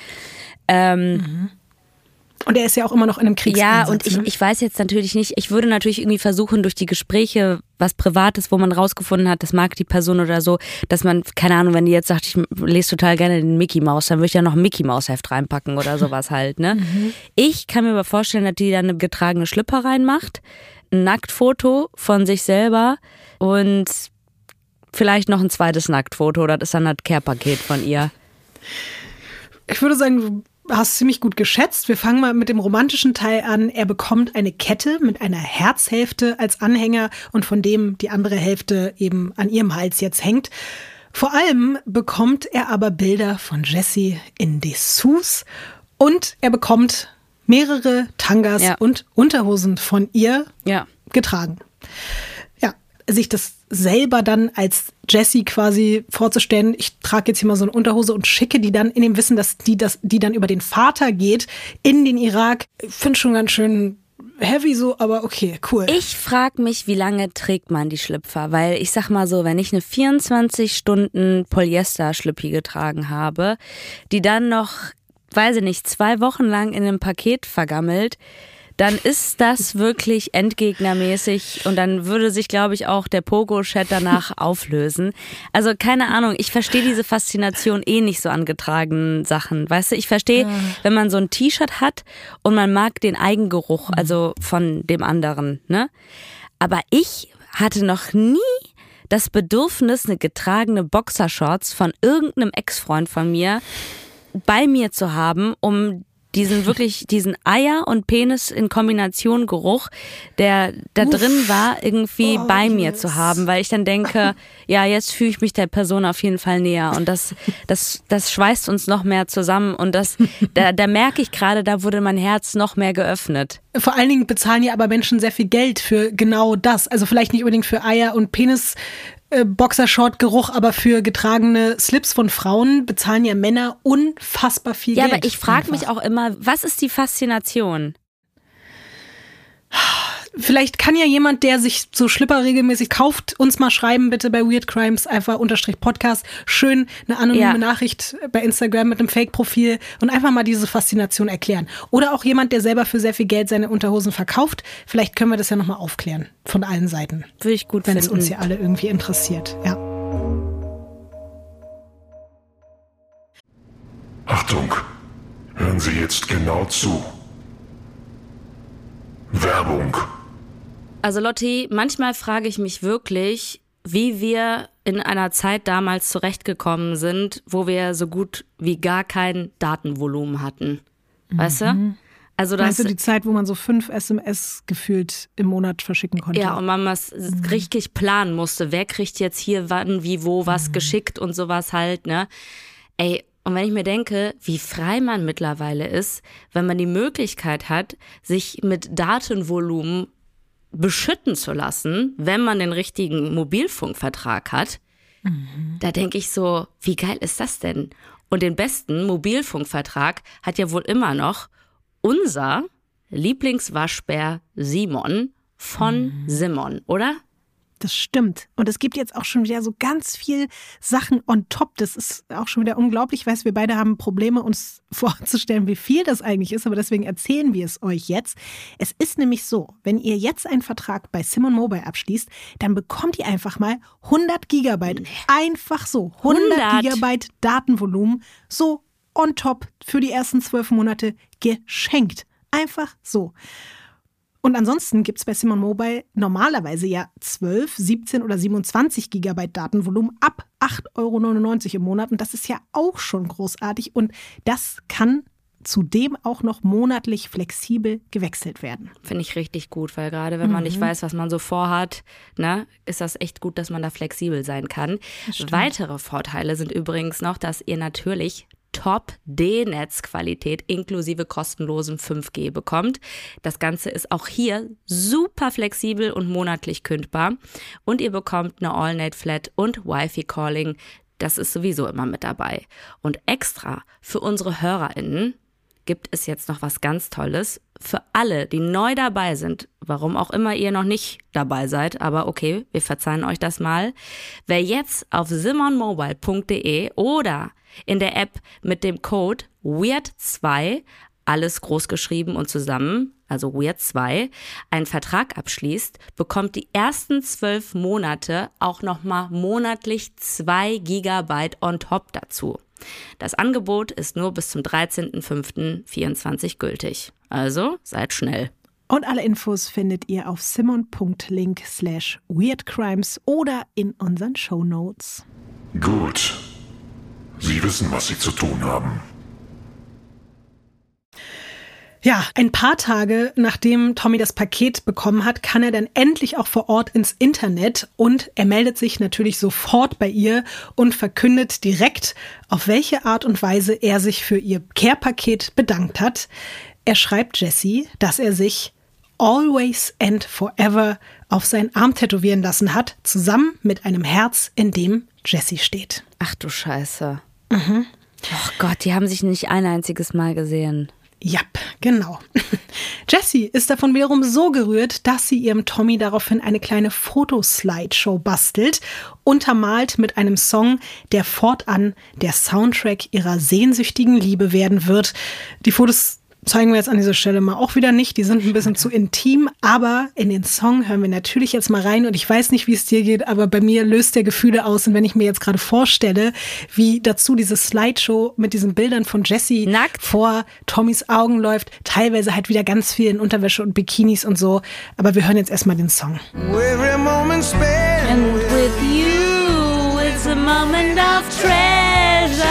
Und er ist ja auch immer noch in einem Kriegseinsatz. Ja, und ich weiß jetzt natürlich nicht, ich würde natürlich irgendwie versuchen, durch die Gespräche, was Privates, wo man rausgefunden hat, das mag die Person oder so, dass man, keine Ahnung, wenn die jetzt sagt, ich lese total gerne den Mickey Maus, dann würde ich ja noch ein Mickey Maus Heft reinpacken oder sowas halt, ne? Ich kann mir aber vorstellen, dass die da eine getragene Schlüpper reinmacht, ein Nacktfoto von sich selber und vielleicht noch ein zweites Nacktfoto. Das ist dann das Care-Paket von ihr. Ich würde sagen, du hast ziemlich gut geschätzt. Wir fangen mal mit dem romantischen Teil an. Er bekommt eine Kette mit einer Herzhälfte als Anhänger und von dem die andere Hälfte eben an ihrem Hals jetzt hängt. Vor allem bekommt er aber Bilder von Jessie in Dessous und er bekommt mehrere Tangas und Unterhosen von ihr getragen. Ja, sich das selber dann als Jessie quasi vorzustellen, ich trage jetzt hier mal so eine Unterhose und schicke die dann in dem Wissen, dass die dann über den Vater geht in den Irak. Ich finde schon ganz schön heavy so, aber okay, cool. Ich frage mich, wie lange trägt man die Schlüpfer? Weil ich sag mal so, wenn ich eine 24 Stunden Polyester-Schlüppi getragen habe, die dann noch, weiß ich nicht, 2 Wochen lang in einem Paket vergammelt, dann ist das wirklich endgegnermäßig und dann würde sich, glaube ich, auch der Pogo-Chat danach auflösen. Also keine Ahnung, ich verstehe diese Faszination nicht so an getragenen Sachen. Weißt du, ich verstehe, wenn man so ein T-Shirt hat und man mag den Eigengeruch, also von dem anderen, ne? Aber ich hatte noch nie das Bedürfnis, eine getragene Boxershorts von irgendeinem Ex-Freund von mir bei mir zu haben, um diesen Eier- und Penis in Kombination Geruch, der da drin war, irgendwie bei mir zu haben, weil ich dann denke, ja, jetzt fühle ich mich der Person auf jeden Fall näher und das schweißt uns noch mehr zusammen und da merke ich gerade, da wurde mein Herz noch mehr geöffnet. Vor allen Dingen bezahlen ja aber Menschen sehr viel Geld für genau das, also vielleicht nicht unbedingt für Eier und Penis, Boxershort-Geruch, aber für getragene Slips von Frauen bezahlen ja Männer unfassbar viel Geld. Ja, aber ich frage mich auch immer, was ist die Faszination? Vielleicht kann ja jemand, der sich so Schlipper regelmäßig kauft, uns mal schreiben, bitte bei Weird Crimes, einfach _Podcast, schön eine anonyme Nachricht bei Instagram mit einem Fake-Profil und einfach mal diese Faszination erklären. Oder auch jemand, der selber für sehr viel Geld seine Unterhosen verkauft. Vielleicht können wir das ja nochmal aufklären, von allen Seiten. Würde ich gut finden. Wenn es uns hier alle irgendwie interessiert, ja. Achtung, hören Sie jetzt genau zu. Werbung. Also Lotti, manchmal frage ich mich wirklich, wie wir in einer Zeit damals zurechtgekommen sind, wo wir so gut wie gar kein Datenvolumen hatten. Weißt du? Also das, meinst du die Zeit, wo man so 5 SMS gefühlt im Monat verschicken konnte? Ja, und man was richtig planen musste. Wer kriegt jetzt hier wann, wie, wo, was geschickt und sowas halt, ne? Ey, und wenn ich mir denke, wie frei man mittlerweile ist, wenn man die Möglichkeit hat, sich mit Datenvolumen beschütten zu lassen, wenn man den richtigen Mobilfunkvertrag hat, da denke ich so, wie geil ist das denn? Und den besten Mobilfunkvertrag hat ja wohl immer noch unser Lieblingswaschbär Simon von Simon, oder? Das stimmt. Und es gibt jetzt auch schon wieder so ganz viel Sachen on top. Das ist auch schon wieder unglaublich. Ich weiß, wir beide haben Probleme, uns vorzustellen, wie viel das eigentlich ist. Aber deswegen erzählen wir es euch jetzt. Es ist nämlich so, wenn ihr jetzt einen Vertrag bei Simon Mobile abschließt, dann bekommt ihr einfach mal 100 Gigabyte. Einfach so. 100 Gigabyte Datenvolumen. So on top für die ersten 12 Monate geschenkt. Einfach so. Und ansonsten gibt es bei Simon Mobile normalerweise ja 12, 17 oder 27 Gigabyte Datenvolumen ab 8,99 € im Monat. Und das ist ja auch schon großartig. Und das kann zudem auch noch monatlich flexibel gewechselt werden. Finde ich richtig gut, weil gerade wenn man nicht weiß, was man so vorhat, ne, ist das echt gut, dass man da flexibel sein kann. Weitere Vorteile sind übrigens noch, dass ihr natürlich Top-D-Netzqualität inklusive kostenlosem 5G bekommt. Das Ganze ist auch hier super flexibel und monatlich kündbar. Und ihr bekommt eine All-Net-Flat und Wi-Fi-Calling. Das ist sowieso immer mit dabei. Und extra für unsere HörerInnen gibt es jetzt noch was ganz Tolles. Für alle, die neu dabei sind, warum auch immer ihr noch nicht dabei seid, aber okay, wir verzeihen euch das mal. Wer jetzt auf simonmobile.de oder in der App mit dem Code WEIRD2, alles groß geschrieben und zusammen, also WEIRD2, einen Vertrag abschließt, bekommt die ersten 12 Monate auch nochmal monatlich 2 GB on top dazu. Das Angebot ist nur bis zum 13.05.24 gültig. Also seid schnell. Und alle Infos findet ihr auf simon.link/weirdcrimes oder in unseren Shownotes. Gut. Sie wissen, was Sie zu tun haben. Ja, ein paar Tage nachdem Tommy das Paket bekommen hat, kann er dann endlich auch vor Ort ins Internet und er meldet sich natürlich sofort bei ihr und verkündet direkt, auf welche Art und Weise er sich für ihr Care-Paket bedankt hat. Er schreibt Jessie, dass er sich Always and Forever auf seinen Arm tätowieren lassen hat, zusammen mit einem Herz, in dem Jessie steht. Ach du Scheiße. Oh Gott, die haben sich nicht ein einziges Mal gesehen. Ja, genau. Jessie ist davon wiederum so gerührt, dass sie ihrem Tommy daraufhin eine kleine Fotoslideshow bastelt, untermalt mit einem Song, der fortan der Soundtrack ihrer sehnsüchtigen Liebe werden wird. Die Fotos zeigen wir jetzt an dieser Stelle mal auch wieder nicht. Die sind ein bisschen zu intim, aber in den Song hören wir natürlich jetzt mal rein und ich weiß nicht, wie es dir geht, aber bei mir löst der Gefühle aus und wenn ich mir jetzt gerade vorstelle, wie dazu diese Slideshow mit diesen Bildern von Jessie nackt vor Tommys Augen läuft, teilweise halt wieder ganz viel in Unterwäsche und Bikinis und so, aber wir hören jetzt erstmal den Song. Every moment spent And with you, it's a moment of treasure.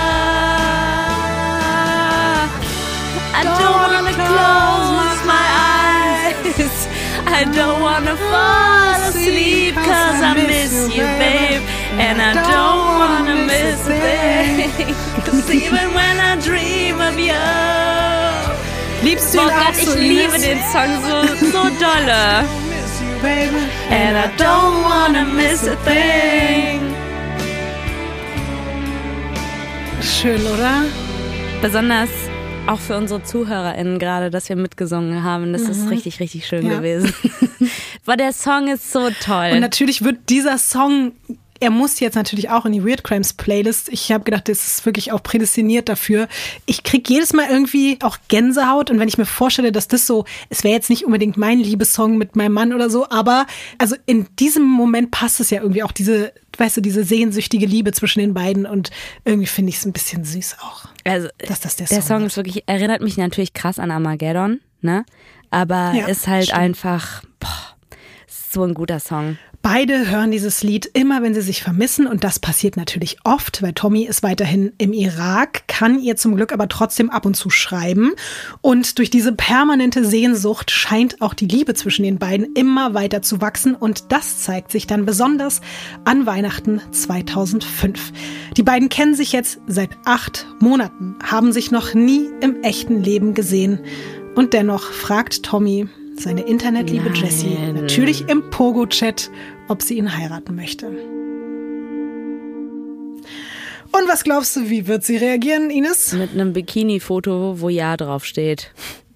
I don't wanna close my eyes. I don't wanna fall asleep, cause I miss you, babe. And I don't wanna miss a thing. Cause even when I dream of you. Liebst du Oh ihn auch Gott, so, ich liebe Ines? den Song so dolle. And I don't wanna miss a thing. Schön, oder? Besonders auch für unsere ZuhörerInnen gerade, dass wir mitgesungen haben. Das ist richtig, richtig schön gewesen. Weil der Song ist so toll. Und natürlich wird dieser Song, er muss jetzt natürlich auch in die Weird Crimes Playlist. Ich habe gedacht, das ist wirklich auch prädestiniert dafür. Ich kriege jedes Mal irgendwie auch Gänsehaut und wenn ich mir vorstelle, dass das so, es wäre jetzt nicht unbedingt mein Liebessong mit meinem Mann oder so, aber also in diesem Moment passt es ja irgendwie auch diese, weißt du, diese sehnsüchtige Liebe zwischen den beiden und irgendwie finde ich es ein bisschen süß auch. Also, dass das der Song Song ist wirklich, erinnert mich natürlich krass an Armageddon, ne? Aber Ja, ist halt stimmt. einfach, so ein guter Song. Beide hören dieses Lied immer, wenn sie sich vermissen und das passiert natürlich oft, weil Tommy ist weiterhin im Irak, kann ihr zum Glück aber trotzdem ab und zu schreiben und durch diese permanente Sehnsucht scheint auch die Liebe zwischen den beiden immer weiter zu wachsen und das zeigt sich dann besonders an Weihnachten 2005. Die beiden kennen sich jetzt seit 8 Monaten, haben sich noch nie im echten Leben gesehen und dennoch fragt Tommy seine Internetliebe Nein. Jessie natürlich im Pogo-Chat, ob sie ihn heiraten möchte. Und was glaubst du, wie wird sie reagieren, Ines? Mit einem Bikini-Foto, wo Ja draufsteht.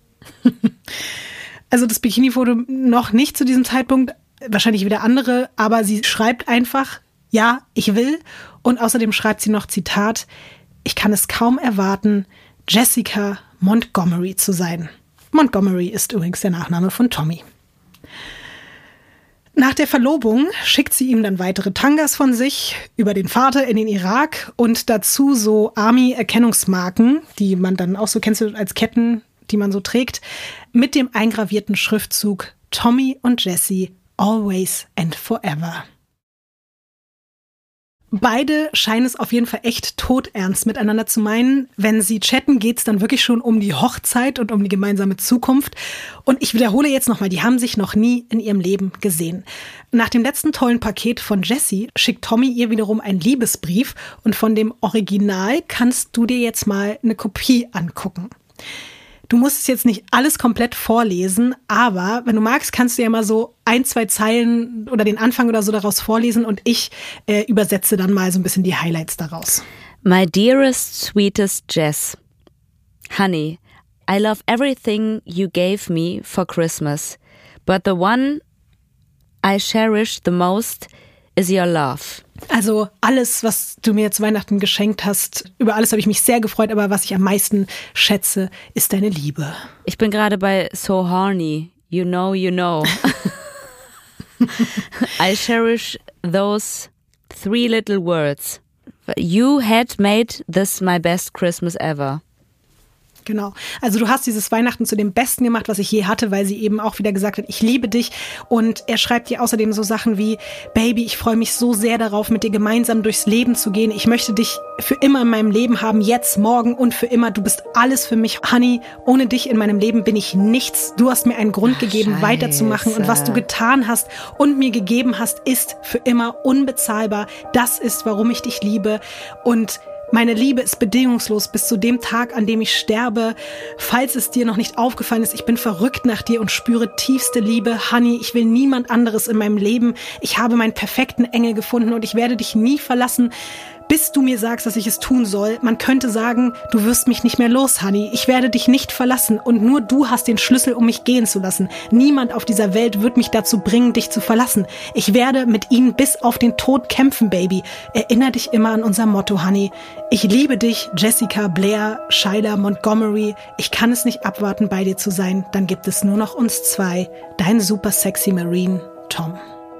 Also das Bikini-Foto noch nicht zu diesem Zeitpunkt, wahrscheinlich wieder andere, aber sie schreibt einfach, ja, ich will. Und außerdem schreibt sie noch, Zitat, ich kann es kaum erwarten, Jessica Montgomery zu sein. Montgomery ist übrigens der Nachname von Tommy. Nach der Verlobung schickt sie ihm dann weitere Tangas von sich über den Vater in den Irak und dazu so Army-Erkennungsmarken, die man dann auch so, kennst du als Ketten, die man so trägt, mit dem eingravierten Schriftzug Tommy und Jessie, always and forever. Beide scheinen es auf jeden Fall echt todernst miteinander zu meinen. Wenn sie chatten, geht's dann wirklich schon um die Hochzeit und um die gemeinsame Zukunft. Und ich wiederhole jetzt nochmal, die haben sich noch nie in ihrem Leben gesehen. Nach dem letzten tollen Paket von Jessie schickt Tommy ihr wiederum einen Liebesbrief. Und von dem Original kannst du dir jetzt mal eine Kopie angucken. Du musst es jetzt nicht alles komplett vorlesen, aber wenn du magst, kannst du ja mal so 1, 2 Zeilen oder den Anfang oder so daraus vorlesen und ich übersetze dann mal so ein bisschen die Highlights daraus. My dearest, sweetest Jess. Honey, I love everything you gave me for Christmas, but the one I cherish the most is your love. Also alles, was du mir zu Weihnachten geschenkt hast, über alles habe ich mich sehr gefreut, aber was ich am meisten schätze, ist deine Liebe. Ich bin gerade bei So Horny. You know, you know. I cherish those 3 little words. You had made this my best Christmas ever. Genau. Also du hast dieses Weihnachten zu dem Besten gemacht, was ich je hatte, weil sie eben auch wieder gesagt hat, ich liebe dich. Und er schreibt ihr außerdem so Sachen wie, Baby, ich freue mich so sehr darauf, mit dir gemeinsam durchs Leben zu gehen. Ich möchte dich für immer in meinem Leben haben, jetzt, morgen und für immer. Du bist alles für mich. Honey, ohne dich in meinem Leben bin ich nichts. Du hast mir einen Grund gegeben, weiterzumachen. Und was du getan hast und mir gegeben hast, ist für immer unbezahlbar. Das ist, warum ich dich liebe. Und meine Liebe ist bedingungslos bis zu dem Tag, an dem ich sterbe. Falls es dir noch nicht aufgefallen ist, ich bin verrückt nach dir und spüre tiefste Liebe. Honey, ich will niemand anderes in meinem Leben. Ich habe meinen perfekten Engel gefunden und ich werde dich nie verlassen, bis du mir sagst, dass ich es tun soll. Man könnte sagen, du wirst mich nicht mehr los, Honey. Ich werde dich nicht verlassen und nur du hast den Schlüssel, um mich gehen zu lassen. Niemand auf dieser Welt wird mich dazu bringen, dich zu verlassen. Ich werde mit ihnen bis auf den Tod kämpfen, Baby. Erinner dich immer an unser Motto, Honey. Ich liebe dich, Jessica, Blair, Shyla, Montgomery. Ich kann es nicht abwarten, bei dir zu sein. Dann gibt es nur noch uns 2. Dein super sexy Marine, Tom.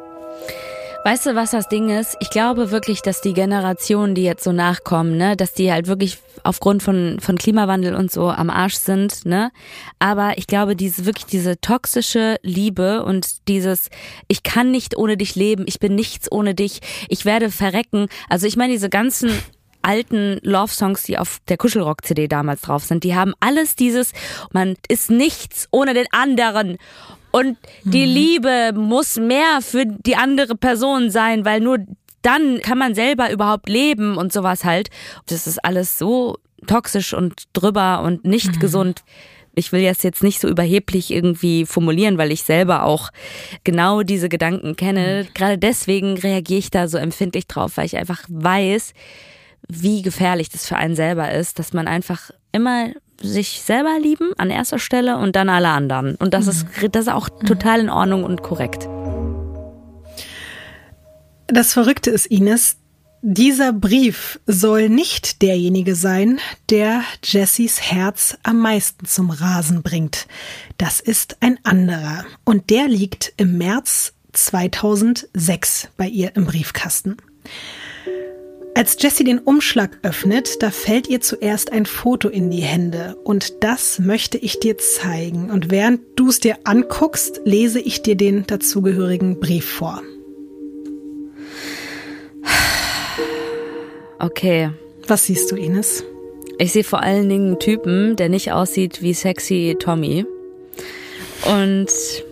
Weißt du, was das Ding ist? Ich glaube wirklich, dass die Generationen, die jetzt so nachkommen, ne, dass die halt wirklich aufgrund von Klimawandel und so am Arsch sind, ne? Aber ich glaube, diese toxische Liebe und dieses, ich kann nicht ohne dich leben, ich bin nichts ohne dich, ich werde verrecken. Also ich meine, diese ganzen alten Love-Songs, die auf der Kuschelrock-CD damals drauf sind, die haben alles dieses, man ist nichts ohne den anderen. Und die Liebe muss mehr für die andere Person sein, weil nur dann kann man selber überhaupt leben und sowas halt. Das ist alles so toxisch und drüber und nicht gesund. Ich will jetzt nicht so überheblich irgendwie formulieren, weil ich selber auch genau diese Gedanken kenne. Gerade deswegen reagiere ich da so empfindlich drauf, weil ich einfach weiß, wie gefährlich das für einen selber ist, dass man einfach immer sich selber lieben an erster Stelle und dann alle anderen. Und das ist auch total in Ordnung und korrekt. Das Verrückte ist, Ines, dieser Brief soll nicht derjenige sein, der Jessies Herz am meisten zum Rasen bringt. Das ist ein anderer. Und der liegt im März 2006 bei ihr im Briefkasten. Als Jessie den Umschlag öffnet, da fällt ihr zuerst ein Foto in die Hände und das möchte ich dir zeigen. Und während du es dir anguckst, lese ich dir den dazugehörigen Brief vor. Okay. Was siehst du, Ines? Ich sehe vor allen Dingen einen Typen, der nicht aussieht wie sexy Tommy. Und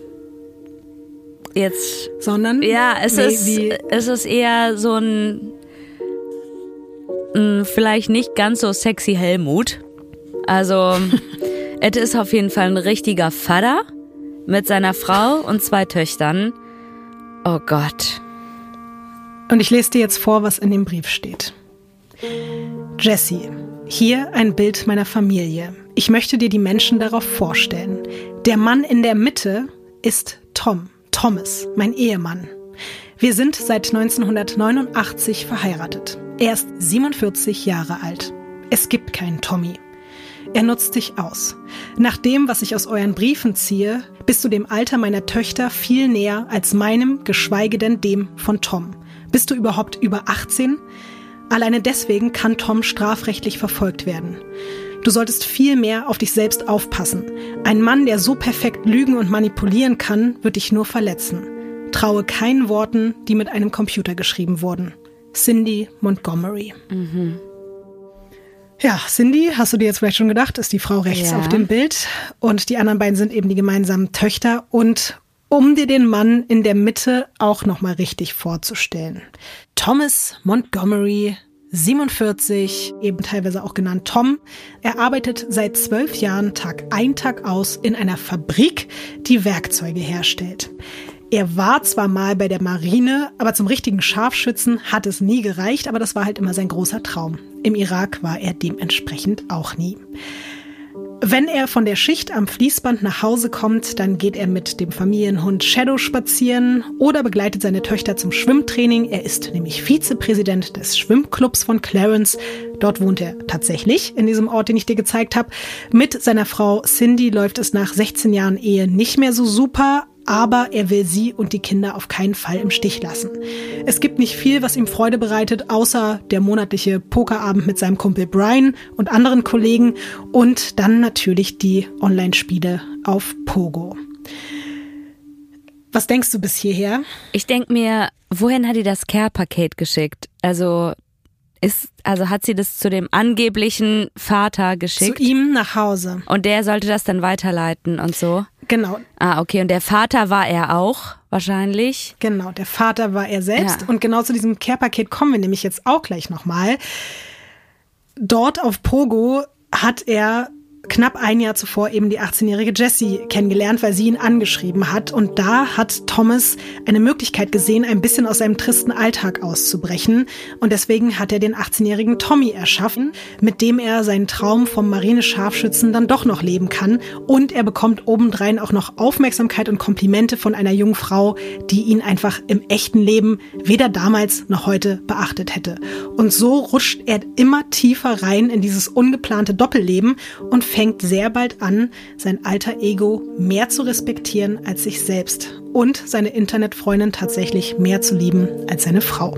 jetzt... Sondern? Ja, es ist eher so ein... vielleicht nicht ganz so sexy Helmut. Also, es ist auf jeden Fall ein richtiger Vater mit seiner Frau und 2 Töchtern. Oh Gott. Und ich lese dir jetzt vor, was in dem Brief steht. Jessie, hier ein Bild meiner Familie. Ich möchte dir die Menschen darauf vorstellen. Der Mann in der Mitte ist Thomas, mein Ehemann. Wir sind seit 1989 verheiratet. Er ist 47 Jahre alt. Es gibt keinen Tommy. Er nutzt dich aus. Nach dem, was ich aus euren Briefen ziehe, bist du dem Alter meiner Töchter viel näher als meinem, geschweige denn dem von Tom. Bist du überhaupt über 18? Alleine deswegen kann Tom strafrechtlich verfolgt werden. Du solltest viel mehr auf dich selbst aufpassen. Ein Mann, der so perfekt lügen und manipulieren kann, wird dich nur verletzen. Traue keinen Worten, die mit einem Computer geschrieben wurden. Cindy Montgomery. Ja, Cindy, hast du dir jetzt vielleicht schon gedacht, ist die Frau rechts auf dem Bild. Und die anderen beiden sind eben die gemeinsamen Töchter. Und um dir den Mann in der Mitte auch nochmal richtig vorzustellen. Thomas Montgomery, 47, eben teilweise auch genannt Tom. Er arbeitet seit 12 Jahren Tag ein, Tag aus in einer Fabrik, die Werkzeuge herstellt. Er war zwar mal bei der Marine, aber zum richtigen Scharfschützen hat es nie gereicht, aber das war halt immer sein großer Traum. Im Irak war er dementsprechend auch nie. Wenn er von der Schicht am Fließband nach Hause kommt, dann geht er mit dem Familienhund Shadow spazieren oder begleitet seine Töchter zum Schwimmtraining. Er ist nämlich Vizepräsident des Schwimmclubs von Clarence. Dort wohnt er tatsächlich, in diesem Ort, den ich dir gezeigt habe. Mit seiner Frau Cindy läuft es nach 16 Jahren Ehe nicht mehr so super, aber er will sie und die Kinder auf keinen Fall im Stich lassen. Es gibt nicht viel, was ihm Freude bereitet, außer der monatliche Pokerabend mit seinem Kumpel Brian und anderen Kollegen und dann natürlich die Online-Spiele auf Pogo. Was denkst du bis hierher? Ich denke mir, wohin hat die das Care-Paket geschickt? Also hat sie das zu dem angeblichen Vater geschickt? Zu ihm nach Hause. Und der sollte das dann weiterleiten und so? Genau. Ah, okay. Und der Vater war er auch wahrscheinlich? Genau, der Vater war er selbst. Ja. Und genau zu diesem Care-Paket kommen wir nämlich jetzt auch gleich nochmal. Dort auf Pogo hat er knapp ein Jahr zuvor eben die 18-jährige Jessie kennengelernt, weil sie ihn angeschrieben hat. Und da hat Thomas eine Möglichkeit gesehen, ein bisschen aus seinem tristen Alltag auszubrechen. Und deswegen hat er den 18-jährigen Tommy erschaffen, mit dem er seinen Traum vom Marinescharfschützen dann doch noch leben kann. Und er bekommt obendrein auch noch Aufmerksamkeit und Komplimente von einer jungen Frau, die ihn einfach im echten Leben weder damals noch heute beachtet hätte. Und so rutscht er immer tiefer rein in dieses ungeplante Doppelleben und fängt sehr bald an, sein alter Ego mehr zu respektieren als sich selbst und seine Internetfreundin tatsächlich mehr zu lieben als seine Frau.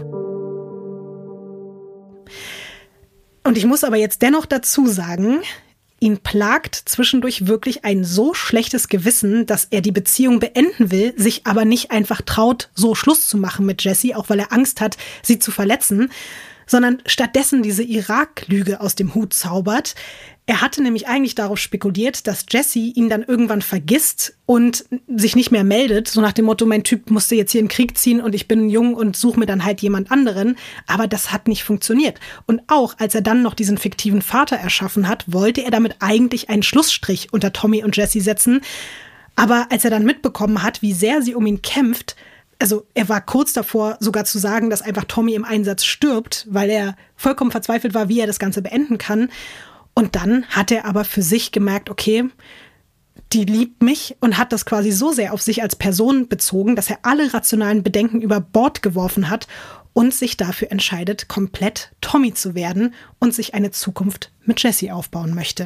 Und ich muss aber jetzt dennoch dazu sagen, ihn plagt zwischendurch wirklich ein so schlechtes Gewissen, dass er die Beziehung beenden will, sich aber nicht einfach traut, so Schluss zu machen mit Jessie, auch weil er Angst hat, sie zu verletzen, sondern stattdessen diese Irak-Lüge aus dem Hut zaubert. Er hatte nämlich eigentlich darauf spekuliert, dass Jessie ihn dann irgendwann vergisst und sich nicht mehr meldet, so nach dem Motto, mein Typ musste jetzt hier in den Krieg ziehen und ich bin jung und suche mir dann halt jemand anderen. Aber das hat nicht funktioniert. Und auch als er dann noch diesen fiktiven Vater erschaffen hat, wollte er damit eigentlich einen Schlussstrich unter Tommy und Jessie setzen. Aber als er dann mitbekommen hat, wie sehr sie um ihn kämpft, also er war kurz davor, sogar zu sagen, dass einfach Tommy im Einsatz stirbt, weil er vollkommen verzweifelt war, wie er das Ganze beenden kann. Und dann hat er aber für sich gemerkt, okay, die liebt mich und hat das quasi so sehr auf sich als Person bezogen, dass er alle rationalen Bedenken über Bord geworfen hat und sich dafür entscheidet, komplett Tommy zu werden und sich eine Zukunft mit Jessie aufbauen möchte.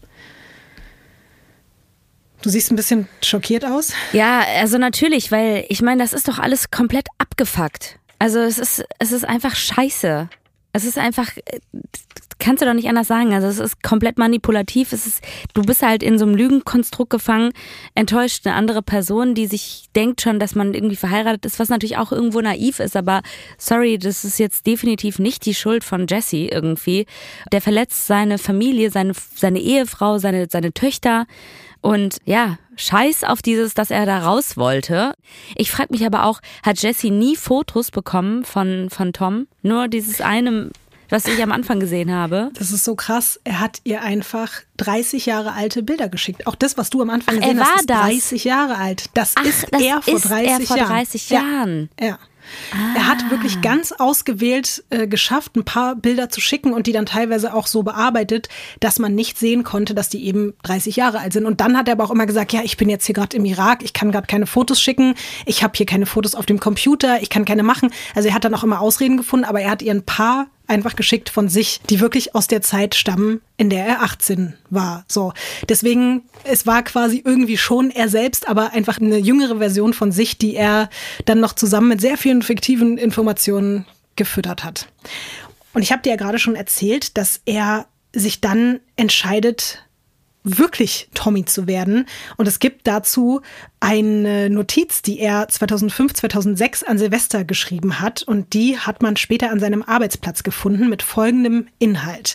Du siehst ein bisschen schockiert aus. Ja, also natürlich, weil ich meine, das ist doch alles komplett abgefuckt. Also es ist einfach scheiße. Es ist einfach, kannst du doch nicht anders sagen. Also es ist komplett manipulativ. Du bist halt in so einem Lügenkonstrukt gefangen, enttäuscht eine andere Person, die sich denkt schon, dass man irgendwie verheiratet ist, was natürlich auch irgendwo naiv ist. Aber sorry, das ist jetzt definitiv nicht die Schuld von Jessie irgendwie. Der verletzt seine Familie, seine Ehefrau, seine Töchter. Und ja, scheiß auf dieses, dass er da raus wollte. Ich frage mich aber auch, hat Jessie nie Fotos bekommen von Tom? Nur dieses eine, was ich am Anfang gesehen habe. Das ist so krass. Er hat ihr einfach 30 Jahre alte Bilder geschickt. Auch das, was du am Anfang gesehen hast, ist 30 Jahre alt. Das ist er vor 30 Jahren. Ja. Er hat wirklich ganz ausgewählt geschafft, ein paar Bilder zu schicken und die dann teilweise auch so bearbeitet, dass man nicht sehen konnte, dass die eben 30 Jahre alt sind. Und dann hat er aber auch immer gesagt, ja, ich bin jetzt hier gerade im Irak, ich kann gerade keine Fotos schicken, ich habe hier keine Fotos auf dem Computer, ich kann keine machen. Also er hat dann auch immer Ausreden gefunden, aber er hat ihr ein paar einfach geschickt von sich, die wirklich aus der Zeit stammen, in der er 18 war. So. Deswegen, es war quasi irgendwie schon er selbst, aber einfach eine jüngere Version von sich, die er dann noch zusammen mit sehr vielen fiktiven Informationen gefüttert hat. Und ich habe dir ja gerade schon erzählt, dass er sich dann entscheidet, wirklich Tommy zu werden. Und es gibt dazu eine Notiz, die er 2005, 2006 an Silvester geschrieben hat. Und die hat man später an seinem Arbeitsplatz gefunden mit folgendem Inhalt.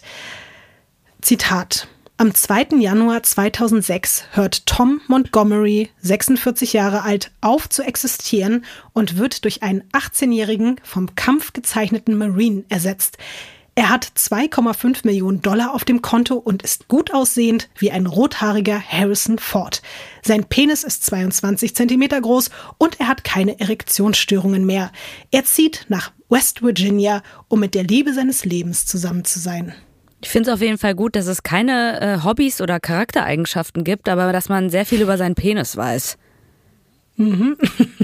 Zitat. Am 2. Januar 2006 hört Tom Montgomery, 46 Jahre alt, auf zu existieren und wird durch einen 18-jährigen, vom Kampf gezeichneten Marine ersetzt. Er hat $2,5 Millionen auf dem Konto und ist gut aussehend wie ein rothaariger Harrison Ford. Sein Penis ist 22 Zentimeter groß und er hat keine Erektionsstörungen mehr. Er zieht nach West Virginia, um mit der Liebe seines Lebens zusammen zu sein. Ich finde es auf jeden Fall gut, dass es keine Hobbys oder Charaktereigenschaften gibt, aber dass man sehr viel über seinen Penis weiß. Mhm.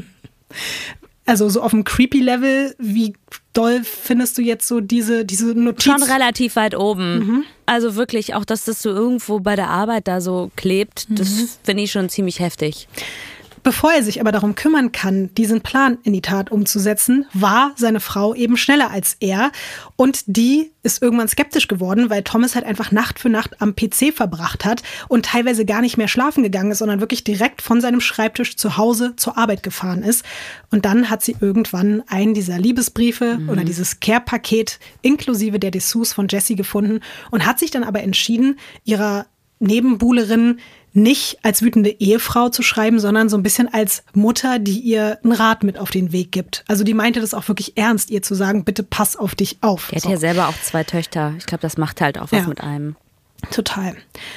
Also so auf dem Creepy-Level, wie doll findest du jetzt so diese Notiz? Schon relativ weit oben. Mhm. Also wirklich, auch dass das so irgendwo bei der Arbeit da so klebt, das finde ich schon ziemlich heftig. Bevor er sich aber darum kümmern kann, diesen Plan in die Tat umzusetzen, war seine Frau eben schneller als er. Und die ist irgendwann skeptisch geworden, weil Thomas halt einfach Nacht für Nacht am PC verbracht hat und teilweise gar nicht mehr schlafen gegangen ist, sondern wirklich direkt von seinem Schreibtisch zu Hause zur Arbeit gefahren ist. Und dann hat sie irgendwann einen dieser Liebesbriefe oder dieses Care-Paket inklusive der Dessous von Jessie gefunden und hat sich dann aber entschieden, ihrer Nebenbuhlerin nicht als wütende Ehefrau zu schreiben, sondern so ein bisschen als Mutter, die ihr einen Rat mit auf den Weg gibt. Also die meinte das auch wirklich ernst, ihr zu sagen, bitte pass auf dich auf. Die hat ja selber auch 2 Töchter. Ich glaube, das macht halt auch was mit einem. Total.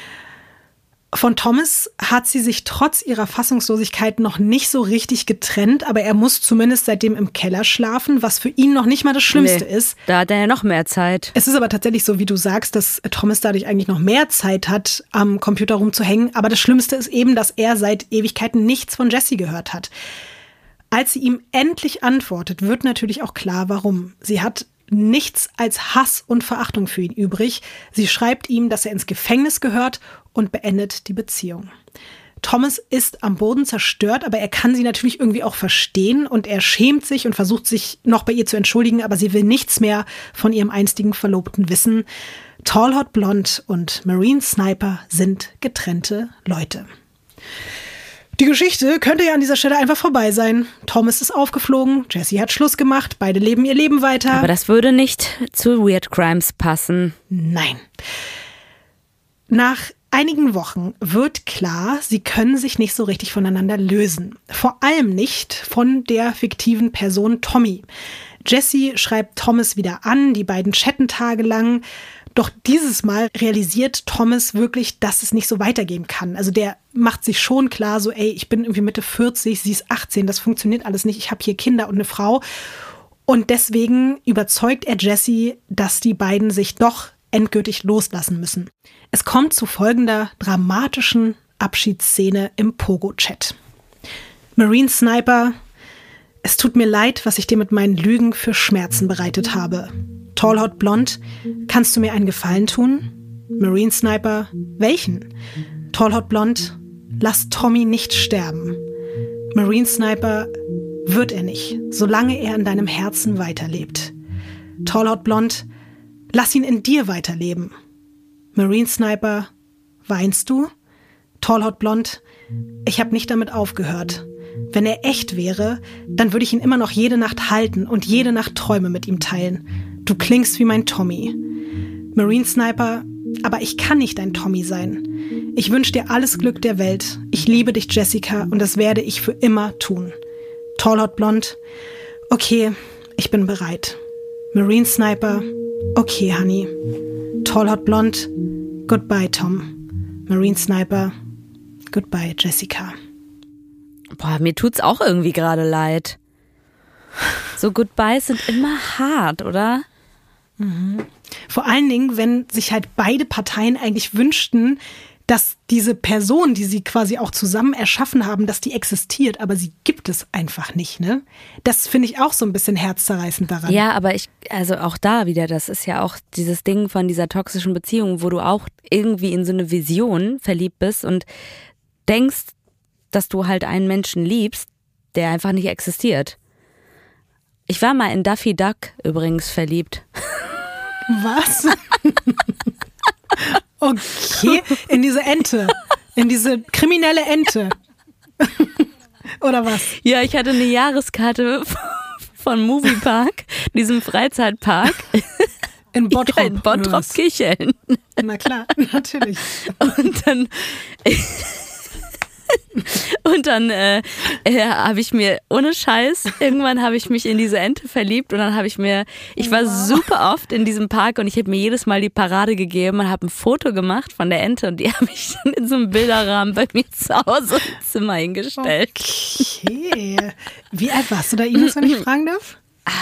Von Thomas hat sie sich trotz ihrer Fassungslosigkeit noch nicht so richtig getrennt, aber er muss zumindest seitdem im Keller schlafen, was für ihn noch nicht mal das Schlimmste ist. Da hat er ja noch mehr Zeit. Es ist aber tatsächlich so, wie du sagst, dass Thomas dadurch eigentlich noch mehr Zeit hat, am Computer rumzuhängen. Aber das Schlimmste ist eben, dass er seit Ewigkeiten nichts von Jessie gehört hat. Als sie ihm endlich antwortet, wird natürlich auch klar, warum. Sie hat nichts als Hass und Verachtung für ihn übrig. Sie schreibt ihm, dass er ins Gefängnis gehört und beendet die Beziehung. Thomas ist am Boden zerstört, aber er kann sie natürlich irgendwie auch verstehen und er schämt sich und versucht sich noch bei ihr zu entschuldigen, aber sie will nichts mehr von ihrem einstigen Verlobten wissen. Tall Hot Blonde und Marine Sniper sind getrennte Leute. Die Geschichte könnte ja an dieser Stelle einfach vorbei sein. Thomas ist aufgeflogen, Jessie hat Schluss gemacht, beide leben ihr Leben weiter. Aber das würde nicht zu Weird Crimes passen. Nein. Nach einigen Wochen wird klar, sie können sich nicht so richtig voneinander lösen. Vor allem nicht von der fiktiven Person Tommy. Jessie schreibt Thomas wieder an, die beiden chatten tagelang. Doch dieses Mal realisiert Thomas wirklich, dass es nicht so weitergehen kann. Also der macht sich schon klar, so ey, ich bin irgendwie Mitte 40, sie ist 18, das funktioniert alles nicht, ich habe hier Kinder und eine Frau. Und deswegen überzeugt er Jessie, dass die beiden sich doch endgültig loslassen müssen. Es kommt zu folgender dramatischen Abschiedsszene im Pogo-Chat. Marine Sniper: Es tut mir leid, was ich dir mit meinen Lügen für Schmerzen bereitet habe. Tall Hot Blonde: Kannst du mir einen Gefallen tun? Marine Sniper: Welchen? Tall Hot Blonde: Lass Tommy nicht sterben. Marine Sniper: Wird er nicht, solange er in deinem Herzen weiterlebt. Tall Hot Blonde: Lass ihn in dir weiterleben. Marine Sniper: Weinst du? Tall Hot Blonde: Ich habe nicht damit aufgehört. Wenn er echt wäre, dann würde ich ihn immer noch jede Nacht halten und jede Nacht Träume mit ihm teilen. Du klingst wie mein Tommy. Marine Sniper: Aber ich kann nicht dein Tommy sein. Ich wünsche dir alles Glück der Welt. Ich liebe dich, Jessica, und das werde ich für immer tun. Tall Hot Blonde: Okay, ich bin bereit. Marine Sniper: Okay, Honey. Tall Hot Blonde: Goodbye, Tom. Marine Sniper: Goodbye, Jessica. Boah, mir tut's auch irgendwie gerade leid. So Goodbyes sind immer hart, oder? Mhm. Vor allen Dingen, wenn sich halt beide Parteien eigentlich wünschten, dass diese Person, die sie quasi auch zusammen erschaffen haben, dass die existiert, aber sie gibt es einfach nicht, ne? Das finde ich auch so ein bisschen herzzerreißend daran. Ja, aber also auch da wieder, das ist ja auch dieses Ding von dieser toxischen Beziehung, wo du auch irgendwie in so eine Vision verliebt bist und denkst, dass du halt einen Menschen liebst, der einfach nicht existiert. Ich war mal in Daffy Duck übrigens verliebt. Was? Okay, in diese Ente. In diese kriminelle Ente. Oder was? Ja, ich hatte eine Jahreskarte von Moviepark, diesem Freizeitpark. In Bottrop. Ja, in Bottrop-Kicheln. Na klar, natürlich. Und dann habe ich mir, ohne Scheiß, irgendwann habe ich mich in diese Ente verliebt und dann ich war super oft in diesem Park und ich habe mir jedes Mal die Parade gegeben und habe ein Foto gemacht von der Ente und die habe ich dann in so einem Bilderrahmen bei mir zu Hause im Zimmer hingestellt. Okay. Wie alt warst du da, Ines, wenn ich fragen darf?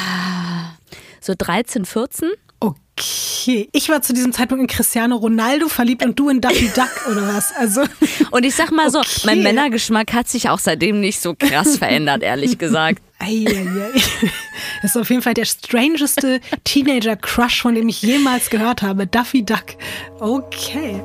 So 13, 14. Okay, ich war zu diesem Zeitpunkt in Cristiano Ronaldo verliebt und du in Daffy Duck oder was? Also und ich sag mal so, mein Männergeschmack hat sich auch seitdem nicht so krass verändert, ehrlich gesagt. Das ist auf jeden Fall der strangeste Teenager-Crush, von dem ich jemals gehört habe. Daffy Duck. Okay.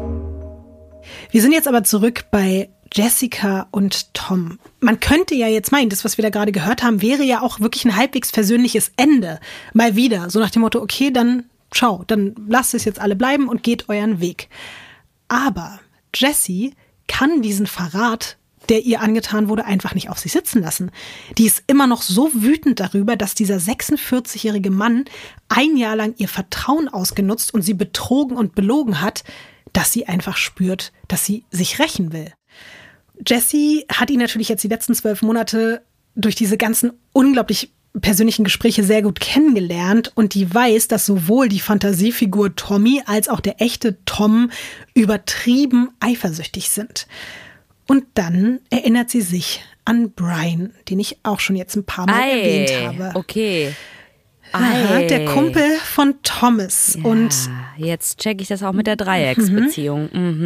Wir sind jetzt aber zurück bei Jessica und Tom. Man könnte ja jetzt meinen, das, was wir da gerade gehört haben, wäre ja auch wirklich ein halbwegs versöhnliches Ende. Mal wieder. So nach dem Motto, okay, dann ciao, dann lasst es jetzt alle bleiben und geht euren Weg. Aber Jessie kann diesen Verrat, der ihr angetan wurde, einfach nicht auf sich sitzen lassen. Die ist immer noch so wütend darüber, dass dieser 46-jährige Mann 1 Jahr lang ihr Vertrauen ausgenutzt und sie betrogen und belogen hat, dass sie einfach spürt, dass sie sich rächen will. Jessie hat ihn natürlich jetzt die letzten 12 Monate durch diese ganzen unglaublich persönlichen Gespräche sehr gut kennengelernt und die weiß, dass sowohl die Fantasiefigur Tommy als auch der echte Tom übertrieben eifersüchtig sind. Und dann erinnert sie sich an Brian, den ich auch schon jetzt ein paar Mal erwähnt habe. Okay. Aha, der Kumpel von Thomas. Ja, und jetzt checke ich das auch mit der Dreiecksbeziehung.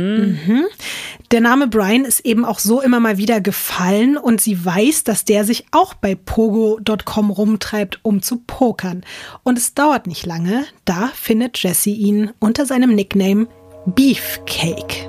Der Name Brian ist eben auch so immer mal wieder gefallen und sie weiß, dass der sich auch bei Pogo.com rumtreibt, um zu pokern. Und es dauert nicht lange, da findet Jessie ihn unter seinem Nickname Beefcake.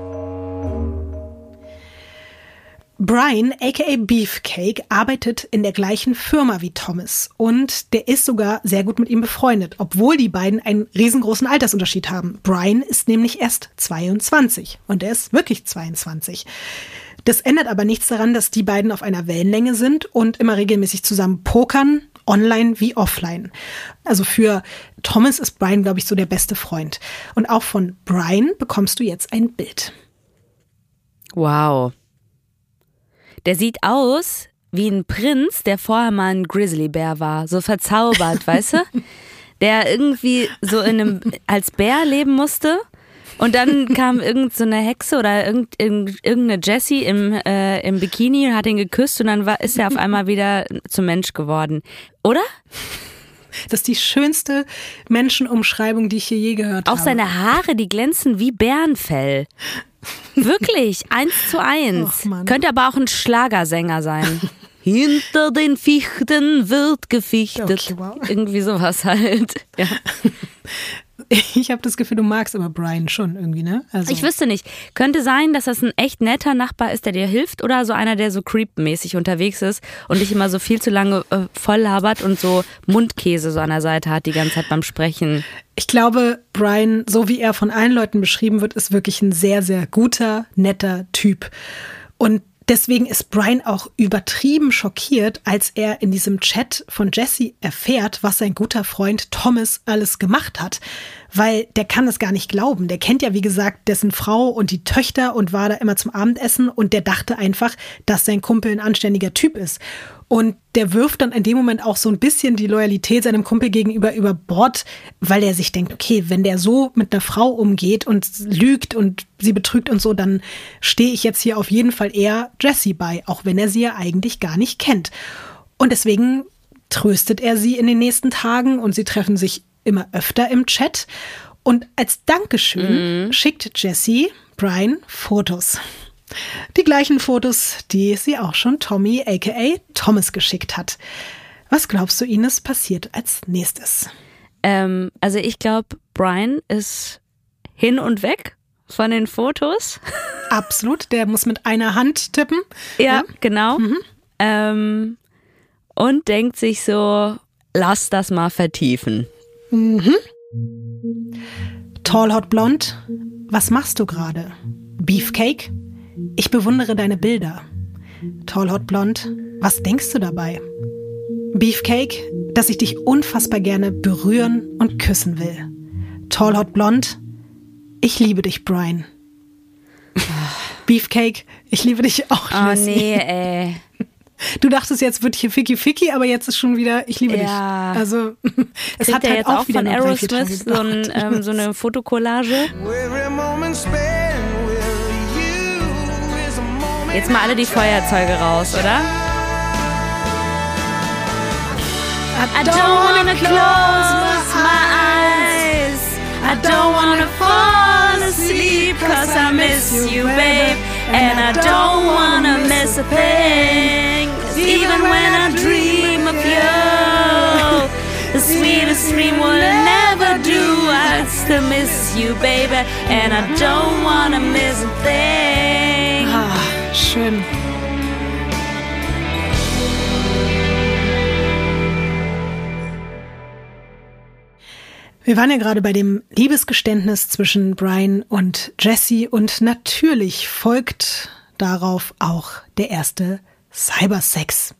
Brian, aka Beefcake, arbeitet in der gleichen Firma wie Thomas und der ist sogar sehr gut mit ihm befreundet, obwohl die beiden einen riesengroßen Altersunterschied haben. Brian ist nämlich erst 22 und er ist wirklich 22. Das ändert aber nichts daran, dass die beiden auf einer Wellenlänge sind und immer regelmäßig zusammen pokern, online wie offline. Also für Thomas ist Brian, glaube ich, so der beste Freund. Und auch von Brian bekommst du jetzt ein Bild. Wow. Der sieht aus wie ein Prinz, der vorher mal ein Grizzlybär war. So verzaubert, weißt du? Der irgendwie so als Bär leben musste. Und dann kam irgend so eine Hexe oder irgendeine Jessie im Bikini und hat ihn geküsst und dann ist er auf einmal wieder zum Mensch geworden. Oder? Das ist die schönste Menschenumschreibung, die ich hier je gehört habe. Auch seine Haare, die glänzen wie Bärenfell. Wirklich, 1:1. Könnte aber auch ein Schlagersänger sein. Hinter den Fichten wird gefichtet. Okay, wow. Irgendwie sowas halt. Ja. Ich habe das Gefühl, du magst aber Brian schon irgendwie, ne? Also Ich wüsste nicht. Könnte sein, dass das ein echt netter Nachbar ist, der dir hilft oder so einer, der so creep-mäßig unterwegs ist und dich immer so viel zu lange voll labert und so Mundkäse so an der Seite hat die ganze Zeit beim Sprechen. Ich glaube, Brian, so wie er von allen Leuten beschrieben wird, ist wirklich ein sehr, sehr guter, netter Typ. Und deswegen ist Brian auch übertrieben schockiert, als er in diesem Chat von Jessie erfährt, was sein guter Freund Thomas alles gemacht hat. Weil der kann es gar nicht glauben. Der kennt ja, wie gesagt, dessen Frau und die Töchter und war da immer zum Abendessen und der dachte einfach, dass sein Kumpel ein anständiger Typ ist. Und der wirft dann in dem Moment auch so ein bisschen die Loyalität seinem Kumpel gegenüber über Bord, weil er sich denkt, okay, wenn der so mit einer Frau umgeht und lügt und sie betrügt und so, dann stehe ich jetzt hier auf jeden Fall eher Jessie bei, auch wenn er sie ja eigentlich gar nicht kennt. Und deswegen tröstet er sie in den nächsten Tagen und sie treffen sich immer öfter im Chat. Und als Dankeschön schickt Jessie Brian Fotos. Die gleichen Fotos, die sie auch schon Tommy aka Thomas geschickt hat. Was glaubst du, Ines, passiert als nächstes? Also ich glaube, Brian ist hin und weg von den Fotos. Absolut, der muss mit einer Hand tippen. Ja, genau. Und denkt sich so, lass das mal vertiefen. Tall, hot, blond. was machst du gerade? Beefcake? Ich bewundere deine Bilder. Tall Hot Blonde, was denkst du dabei? Beefcake, dass ich dich unfassbar gerne berühren und küssen will. Tall Hot Blonde, ich liebe dich, Brian. Beefcake, ich liebe dich auch, Jessie. Oh nee, ey. Du dachtest, jetzt wird hier Ficky, aber jetzt ist schon wieder, ich liebe dich. Also, es hat halt jetzt auch wieder von Aerosmith so eine Fotokollage. Jetzt mal alle die Feuerzeuge raus, oder? I don't wanna close my eyes. I don't wanna fall asleep, 'cause I miss you, babe. And I don't wanna miss a thing. 'Cause even when I dream of you, the sweetest dream will never do. I still miss you, baby. And I don't wanna miss a thing. Ah, schön. Wir waren ja gerade bei dem Liebesgeständnis zwischen Brian und Jessie und natürlich folgt darauf auch der erste Cybersex.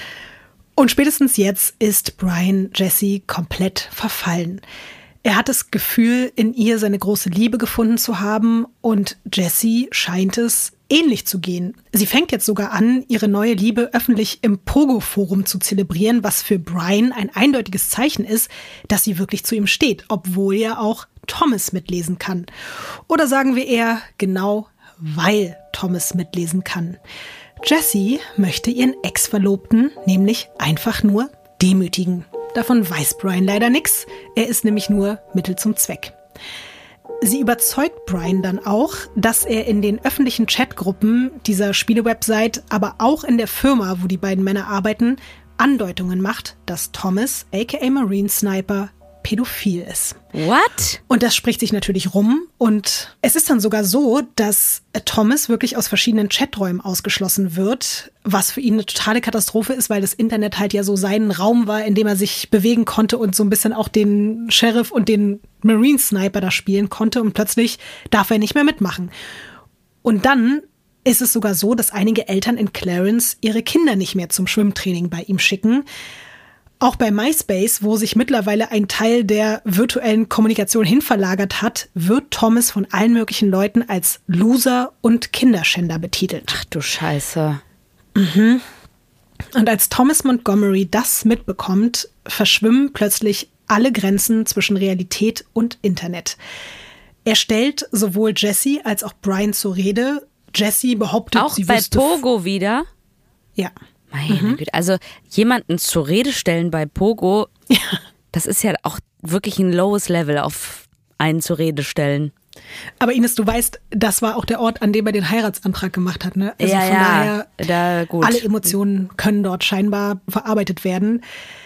Und spätestens jetzt ist Brian Jessie komplett verfallen. Er hat das Gefühl, in ihr seine große Liebe gefunden zu haben und Jessie scheint es ähnlich zu gehen. Sie fängt jetzt sogar an, ihre neue Liebe öffentlich im Pogo-Forum zu zelebrieren, was für Brian ein eindeutiges Zeichen ist, dass sie wirklich zu ihm steht, obwohl ja auch Thomas mitlesen kann. Oder sagen wir eher genau, weil Thomas mitlesen kann. Jessie möchte ihren Ex-Verlobten nämlich einfach nur demütigen. Davon weiß Brian leider nichts. Er ist nämlich nur Mittel zum Zweck. Sie überzeugt Brian dann auch, dass er in den öffentlichen Chatgruppen dieser Spielewebsite, aber auch in der Firma, wo die beiden Männer arbeiten, Andeutungen macht, dass Thomas, aka Marine Sniper, pädophil ist. What? Und das spricht sich natürlich rum. Und es ist dann sogar so, dass Thomas wirklich aus verschiedenen Chaträumen ausgeschlossen wird, was für ihn eine totale Katastrophe ist, weil das Internet halt ja so sein Raum war, in dem er sich bewegen konnte und so ein bisschen auch den Sheriff und den Marine Sniper da spielen konnte. Und plötzlich darf er nicht mehr mitmachen. Und dann ist es sogar so, dass einige Eltern in Clarence ihre Kinder nicht mehr zum Schwimmtraining bei ihm schicken. Auch bei MySpace, wo sich mittlerweile ein Teil der virtuellen Kommunikation hinverlagert hat, wird Thomas von allen möglichen Leuten als Loser und Kinderschänder betitelt. Ach du Scheiße. Mhm. Und als Thomas Montgomery das mitbekommt, verschwimmen plötzlich alle Grenzen zwischen Realität und Internet. Er stellt sowohl Jessie als auch Brian zur Rede. Jessie behauptet, auch sie bei wüsste... Pogo wieder? Ja. Meine Güte, also jemanden zur Rede stellen bei Pogo, ja. Das ist ja auch wirklich ein lowes Level auf einen zur Rede stellen. Aber Ines, du weißt, das war auch der Ort, an dem er den Heiratsantrag gemacht hat, ne? Also ja, von daher, daher, gut. Alle Emotionen können dort scheinbar verarbeitet werden.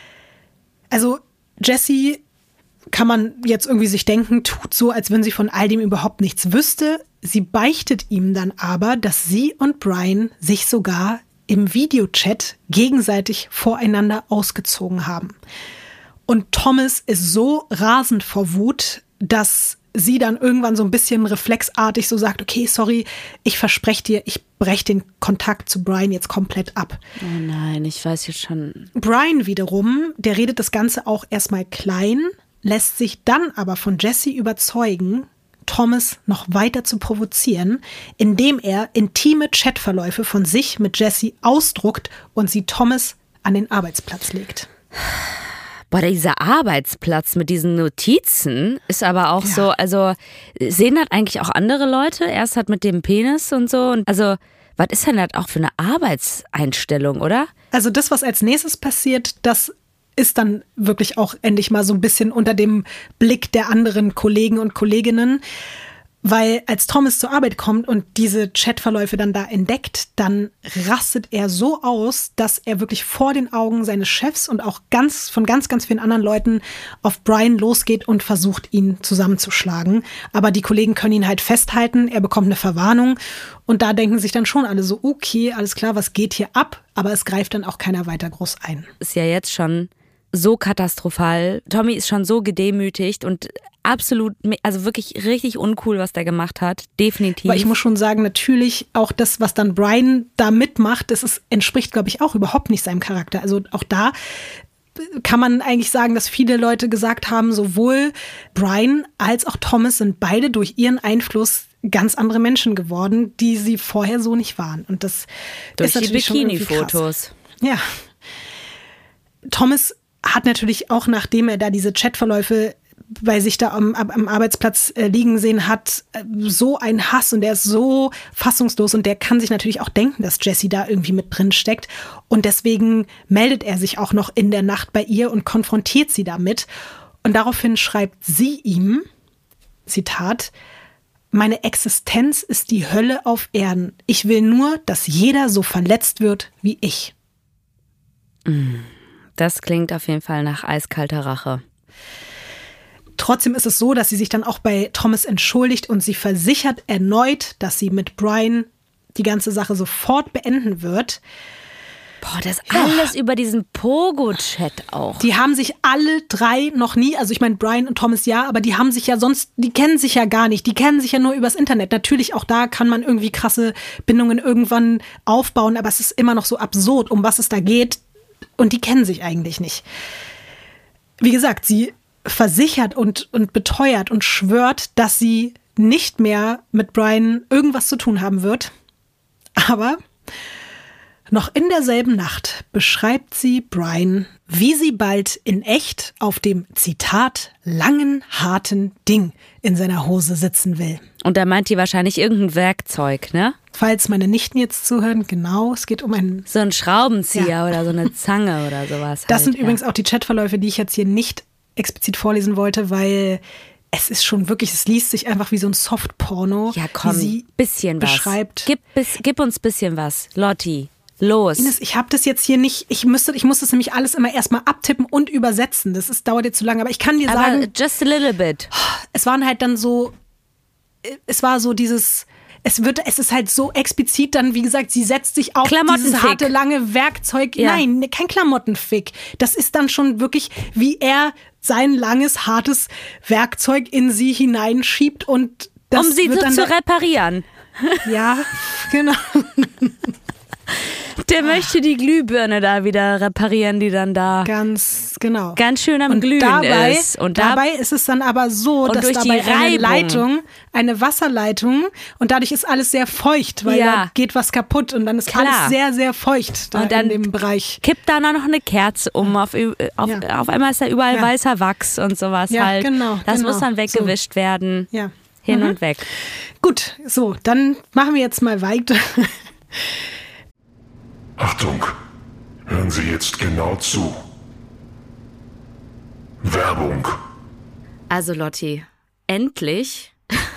Also Jessie, kann man jetzt irgendwie sich denken, tut so, als wenn sie von all dem überhaupt nichts wüsste. Sie beichtet ihm dann aber, dass sie und Brian sich sogar im Videochat gegenseitig voreinander ausgezogen haben. Und Thomas ist so rasend vor Wut, dass sie dann irgendwann so ein bisschen reflexartig so sagt, okay, sorry, ich verspreche dir, ich breche den Kontakt zu Brian jetzt komplett ab. Oh nein, ich weiß jetzt schon. Brian wiederum, der redet das Ganze auch erstmal klein, lässt sich dann aber von Jessie überzeugen, Thomas noch weiter zu provozieren, indem er intime Chatverläufe von sich mit Jessie ausdruckt und sie Thomas an den Arbeitsplatz legt. Boah, dieser Arbeitsplatz mit diesen Notizen ist aber auch so, also sehen das eigentlich auch andere Leute? Erst halt mit dem Penis und so. Und also, was ist denn das auch für eine Arbeitseinstellung, oder? Also das, was als nächstes passiert, das ist dann wirklich auch endlich mal so ein bisschen unter dem Blick der anderen Kollegen und Kolleginnen. Weil als Thomas zur Arbeit kommt und diese Chatverläufe dann da entdeckt, dann rastet er so aus, dass er wirklich vor den Augen seines Chefs und auch von ganz vielen anderen Leuten auf Brian losgeht und versucht, ihn zusammenzuschlagen. Aber die Kollegen können ihn halt festhalten, er bekommt eine Verwarnung und da denken sich dann schon alle so, okay, alles klar, was geht hier ab? Aber es greift dann auch keiner weiter groß ein. Ist ja jetzt schon so katastrophal. Tommy ist schon so gedemütigt und absolut, also wirklich richtig uncool, was der gemacht hat. Definitiv. Aber ich muss schon sagen, natürlich auch das, was dann Brian da mitmacht, entspricht, glaube ich, auch überhaupt nicht seinem Charakter. Also auch da kann man eigentlich sagen, dass viele Leute gesagt haben, sowohl Brian als auch Thomas sind beide durch ihren Einfluss ganz andere Menschen geworden, die sie vorher so nicht waren. Und das durch ist natürlich die Bikini-Fotos. Ja. Thomas hat natürlich auch, nachdem er da diese Chatverläufe bei sich da am Arbeitsplatz liegen sehen hat, so einen Hass und der ist so fassungslos und der kann sich natürlich auch denken, dass Jessie da irgendwie mit drin steckt und deswegen meldet er sich auch noch in der Nacht bei ihr und konfrontiert sie damit und daraufhin schreibt sie ihm, Zitat, meine Existenz ist die Hölle auf Erden. Ich will nur, dass jeder so verletzt wird wie ich. Das klingt auf jeden Fall nach eiskalter Rache. Trotzdem ist es so, dass sie sich dann auch bei Thomas entschuldigt und sie versichert erneut, dass sie mit Brian die ganze Sache sofort beenden wird. Boah, das alles über diesen Pogo-Chat auch. Die haben sich alle drei noch nie, also ich meine Brian und Thomas ja, aber die haben sich ja sonst, die kennen sich ja gar nicht, die kennen sich ja nur übers Internet. Natürlich auch da kann man irgendwie krasse Bindungen irgendwann aufbauen, aber es ist immer noch so absurd, um was es da geht und die kennen sich eigentlich nicht. Wie gesagt, sie versichert und beteuert und schwört, dass sie nicht mehr mit Brian irgendwas zu tun haben wird. Aber noch in derselben Nacht beschreibt sie Brian, wie sie bald in echt auf dem, Zitat, langen, harten Ding in seiner Hose sitzen will. Und da meint die wahrscheinlich irgendein Werkzeug, ne? Falls meine Nichten jetzt zuhören, genau, es geht um so einen Schraubenzieher oder so eine Zange oder sowas. Das sind übrigens auch die Chatverläufe, die ich jetzt hier nicht explizit vorlesen wollte, weil es ist schon wirklich, es liest sich einfach wie so ein Softporno. Ja, komm, wie sie bisschen beschreibt. Was. Gib uns bisschen was, Lotti. Los. Ines, ich habe das jetzt hier nicht, ich muss das nämlich alles immer erstmal abtippen und übersetzen. Dauert jetzt zu lange, aber ich kann dir sagen. Just a little bit. Es waren halt dann so, es war so dieses, es ist halt so explizit dann, wie gesagt, sie setzt sich auf dieses harte, lange Werkzeug. Ja. Nein, kein Klamottenfick. Das ist dann schon wirklich, wie er sein langes, hartes Werkzeug in sie hineinschiebt und das um sie wird so dann zu reparieren. Ja, genau. Der möchte die Glühbirne da wieder reparieren, die dann da ganz schön am Glühen ist. Und dabei ist es dann aber so, dass dabei eine Wasserleitung und dadurch ist alles sehr feucht, weil da geht was kaputt und dann ist alles sehr, sehr feucht da und dann in dem Bereich. Kippt da noch eine Kerze um, auf einmal ist da überall weißer Wachs und sowas halt. Genau, das muss dann weggewischt werden. Ja. Hin und weg. Gut, so, dann machen wir jetzt mal weiter. Achtung, hören Sie jetzt genau zu. Werbung. Also Lotti, endlich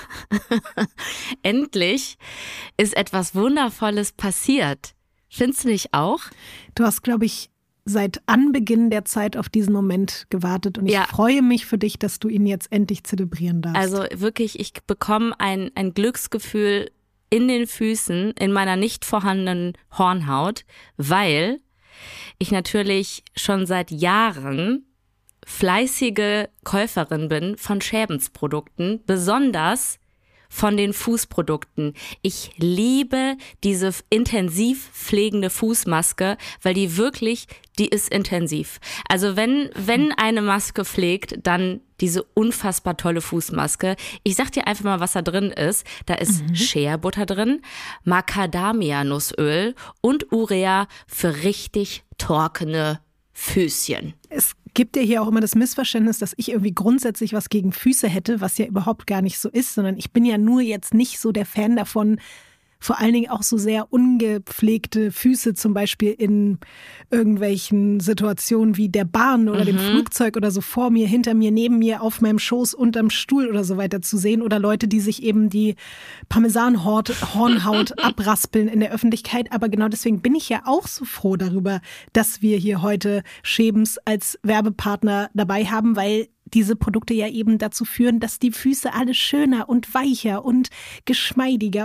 ist etwas Wundervolles passiert. Findest du nicht auch? Du hast, glaube ich, seit Anbeginn der Zeit auf diesen Moment gewartet und ich freue mich für dich, dass du ihn jetzt endlich zelebrieren darfst. Also wirklich, ich bekomme ein Glücksgefühl in den Füßen, in meiner nicht vorhandenen Hornhaut, weil ich natürlich schon seit Jahren fleißige Käuferin bin von Schäbensprodukten, besonders von den Fußprodukten. Ich liebe diese intensiv pflegende Fußmaske, weil die ist intensiv. Also wenn eine Maske pflegt, dann diese unfassbar tolle Fußmaske. Ich sag dir einfach mal, was da drin ist. Da ist Shea-Butter drin, Macadamia-Nussöl und Urea für richtig trockene Füßchen. Es gibt ja hier auch immer das Missverständnis, dass ich irgendwie grundsätzlich was gegen Füße hätte, was ja überhaupt gar nicht so ist, sondern ich bin ja nur jetzt nicht so der Fan davon, vor allen Dingen auch so sehr ungepflegte Füße, zum Beispiel in irgendwelchen Situationen wie der Bahn oder dem Flugzeug oder so vor mir, hinter mir, neben mir, auf meinem Schoß, unterm Stuhl oder so weiter zu sehen oder Leute, die sich eben die Parmesan-Hornhaut abraspeln in der Öffentlichkeit. Aber genau deswegen bin ich ja auch so froh darüber, dass wir hier heute Schäbens als Werbepartner dabei haben, weil diese Produkte ja eben dazu führen, dass die Füße alle schöner und weicher und geschmeidiger und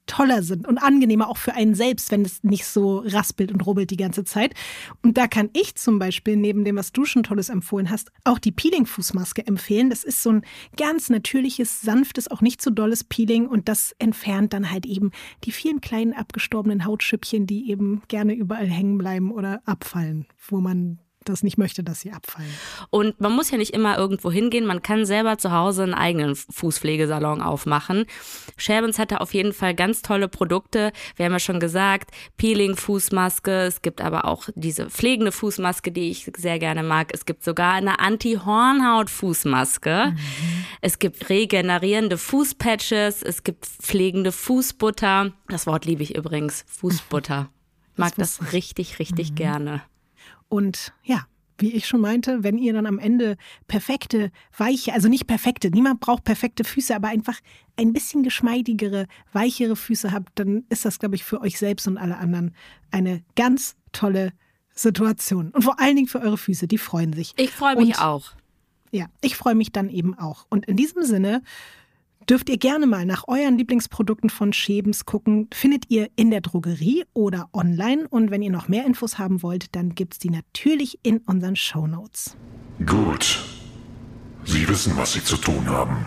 toller sind und angenehmer auch für einen selbst, wenn es nicht so raspelt und rubbelt die ganze Zeit. Und da kann ich zum Beispiel, neben dem, was du schon Tolles empfohlen hast, auch die Peeling-Fußmaske empfehlen. Das ist so ein ganz natürliches, sanftes, auch nicht so dolles Peeling und das entfernt dann halt eben die vielen kleinen abgestorbenen Hautschüppchen, die eben gerne überall hängen bleiben oder abfallen, wo man das nicht möchte, dass sie abfallen. Und man muss ja nicht immer irgendwo hingehen, man kann selber zu Hause einen eigenen Fußpflegesalon aufmachen. Sherwins hat da auf jeden Fall ganz tolle Produkte. Wir haben ja schon gesagt, Peeling-Fußmaske, es gibt aber auch diese pflegende Fußmaske, die ich sehr gerne mag. Es gibt sogar eine Anti-Hornhaut-Fußmaske. Es gibt regenerierende Fußpatches, es gibt pflegende Fußbutter. Das Wort liebe ich übrigens, Fußbutter. Ich mag das richtig, richtig gerne. Und ja, wie ich schon meinte, wenn ihr dann am Ende perfekte, weiche, also nicht perfekte, niemand braucht perfekte Füße, aber einfach ein bisschen geschmeidigere, weichere Füße habt, dann ist das, glaube ich, für euch selbst und alle anderen eine ganz tolle Situation. Und vor allen Dingen für eure Füße, die freuen sich. Ich freue mich auch. Ja, ich freue mich dann eben auch. Und in diesem Sinne dürft ihr gerne mal nach euren Lieblingsprodukten von Schäbens gucken. Findet ihr in der Drogerie oder online. Und wenn ihr noch mehr Infos haben wollt, dann gibt's die natürlich in unseren Shownotes. Gut. Sie wissen, was Sie zu tun haben.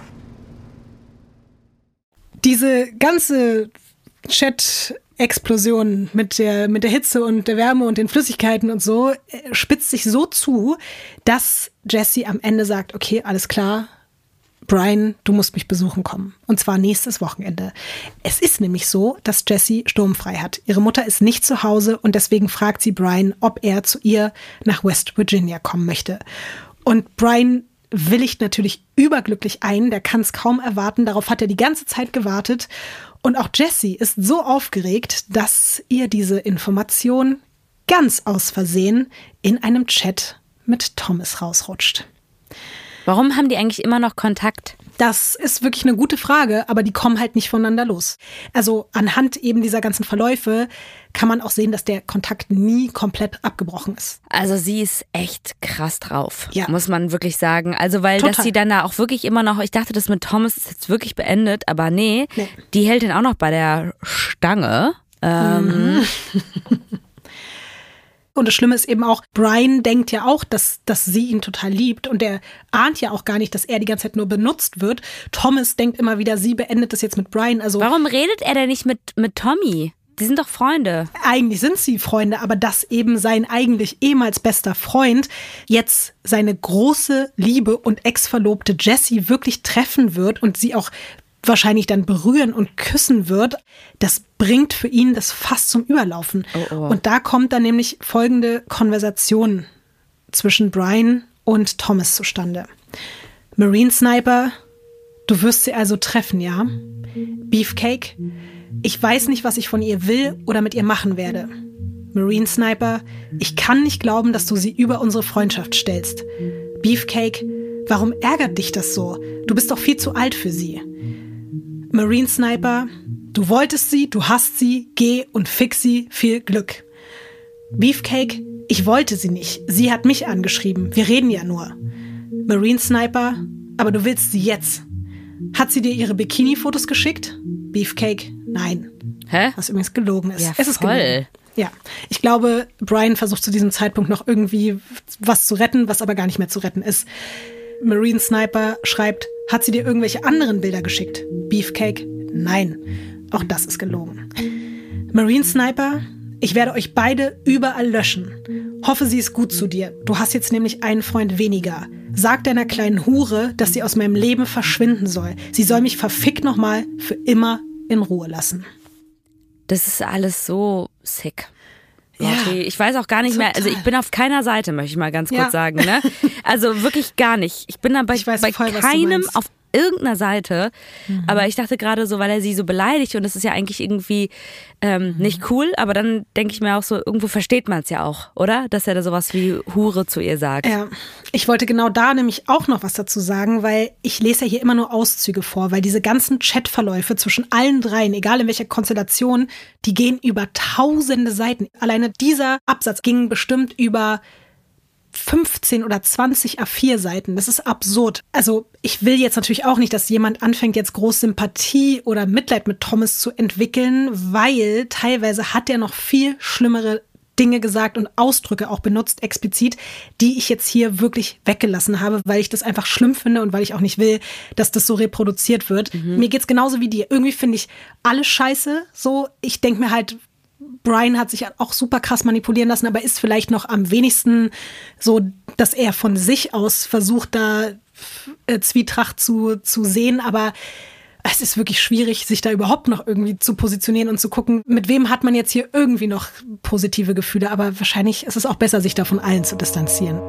Diese ganze Chat-Explosion mit der Hitze und der Wärme und den Flüssigkeiten und so spitzt sich so zu, dass Jessie am Ende sagt, okay, alles klar, Brian, du musst mich besuchen kommen. Und zwar nächstes Wochenende. Es ist nämlich so, dass Jessie sturmfrei hat. Ihre Mutter ist nicht zu Hause und deswegen fragt sie Brian, ob er zu ihr nach West Virginia kommen möchte. Und Brian willigt natürlich überglücklich ein. Der kann es kaum erwarten. Darauf hat er die ganze Zeit gewartet. Und auch Jessie ist so aufgeregt, dass ihr diese Information ganz aus Versehen in einem Chat mit Thomas rausrutscht. Warum haben die eigentlich immer noch Kontakt? Das ist wirklich eine gute Frage, aber die kommen halt nicht voneinander los. Also anhand eben dieser ganzen Verläufe kann man auch sehen, dass der Kontakt nie komplett abgebrochen ist. Also sie ist echt krass drauf, ja, muss man wirklich sagen. Also weil total. Dass sie dann da auch wirklich immer noch, ich dachte, das mit Thomas ist jetzt wirklich beendet, aber nee. Die hält ihn auch noch bei der Stange. Und das Schlimme ist eben auch, Brian denkt ja auch, dass sie ihn total liebt und er ahnt ja auch gar nicht, dass er die ganze Zeit nur benutzt wird. Thomas denkt immer wieder, sie beendet das jetzt mit Brian. Also warum redet er denn nicht mit Tommy? Die sind doch Freunde. Eigentlich sind sie Freunde, aber dass eben sein eigentlich ehemals bester Freund jetzt seine große Liebe und Ex-Verlobte Jessie wirklich treffen wird und sie auch wahrscheinlich dann berühren und küssen wird, das bringt für ihn das Fass zum Überlaufen. Oh. Und da kommt dann nämlich folgende Konversation zwischen Brian und Thomas zustande. Marine Sniper, du wirst sie also treffen, ja? Beefcake, ich weiß nicht, was ich von ihr will oder mit ihr machen werde. Marine Sniper, ich kann nicht glauben, dass du sie über unsere Freundschaft stellst. Beefcake, warum ärgert dich das so? Du bist doch viel zu alt für sie. Marine Sniper, du wolltest sie, du hast sie, geh und fix sie, viel Glück. Beefcake, ich wollte sie nicht, sie hat mich angeschrieben, wir reden ja nur. Marine Sniper, aber du willst sie jetzt. Hat sie dir ihre Bikini-Fotos geschickt? Beefcake, nein. Hä? Was übrigens gelogen ist. Ja, es ist voll. gelogen. Ja, ich glaube, Brian versucht zu diesem Zeitpunkt noch irgendwie was zu retten, was aber gar nicht mehr zu retten ist. Marine Sniper schreibt, hat sie dir irgendwelche anderen Bilder geschickt? Beefcake, nein. Auch das ist gelogen. Marine Sniper, ich werde euch beide überall löschen. Hoffe, sie ist gut zu dir. Du hast jetzt nämlich einen Freund weniger. Sag deiner kleinen Hure, dass sie aus meinem Leben verschwinden soll. Sie soll mich verfickt nochmal für immer in Ruhe lassen. Das ist alles so sick. Ja, okay, ich weiß auch gar nicht mehr, also ich bin auf keiner Seite, möchte ich mal ganz kurz sagen, ne? Also wirklich gar nicht. Ich bin da bei keinem auf irgendeiner Seite, aber ich dachte gerade so, weil er sie so beleidigt und das ist ja eigentlich irgendwie nicht cool, aber dann denke ich mir auch so, irgendwo versteht man es ja auch, oder? Dass er da sowas wie Hure zu ihr sagt. Ja, ich wollte genau da nämlich auch noch was dazu sagen, weil ich lese ja hier immer nur Auszüge vor, weil diese ganzen Chatverläufe zwischen allen dreien, egal in welcher Konstellation, die gehen über tausende Seiten. Alleine dieser Absatz ging bestimmt über 15 oder 20 A4-Seiten. Das ist absurd. Also ich will jetzt natürlich auch nicht, dass jemand anfängt, jetzt groß Sympathie oder Mitleid mit Thomas zu entwickeln, weil teilweise hat er noch viel schlimmere Dinge gesagt und Ausdrücke auch benutzt, explizit, die ich jetzt hier wirklich weggelassen habe, weil ich das einfach schlimm finde und weil ich auch nicht will, dass das so reproduziert wird. Mir geht's genauso wie dir. Irgendwie finde ich alles scheiße. So, ich denke mir halt, Brian hat sich auch super krass manipulieren lassen, aber ist vielleicht noch am wenigsten so, dass er von sich aus versucht, da Zwietracht zu sehen. Aber es ist wirklich schwierig, sich da überhaupt noch irgendwie zu positionieren und zu gucken, mit wem hat man jetzt hier irgendwie noch positive Gefühle. Aber wahrscheinlich ist es auch besser, sich da von allen zu distanzieren.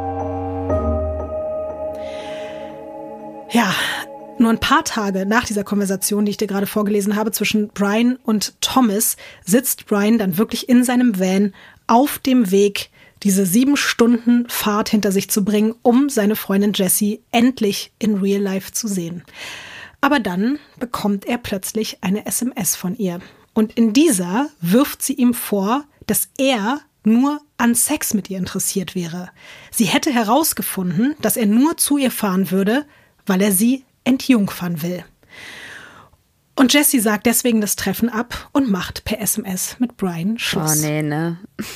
Ja, nur ein paar Tage nach dieser Konversation, die ich dir gerade vorgelesen habe, zwischen Brian und Thomas, sitzt Brian dann wirklich in seinem Van auf dem Weg, diese 7 Stunden Fahrt hinter sich zu bringen, um seine Freundin Jessie endlich in Real Life zu sehen. Aber dann bekommt er plötzlich eine SMS von ihr. Und in dieser wirft sie ihm vor, dass er nur an Sex mit ihr interessiert wäre. Sie hätte herausgefunden, dass er nur zu ihr fahren würde, weil er sie entjungfern will. Und Jessie sagt deswegen das Treffen ab und macht per SMS mit Brian Schluss. Oh nee, ne?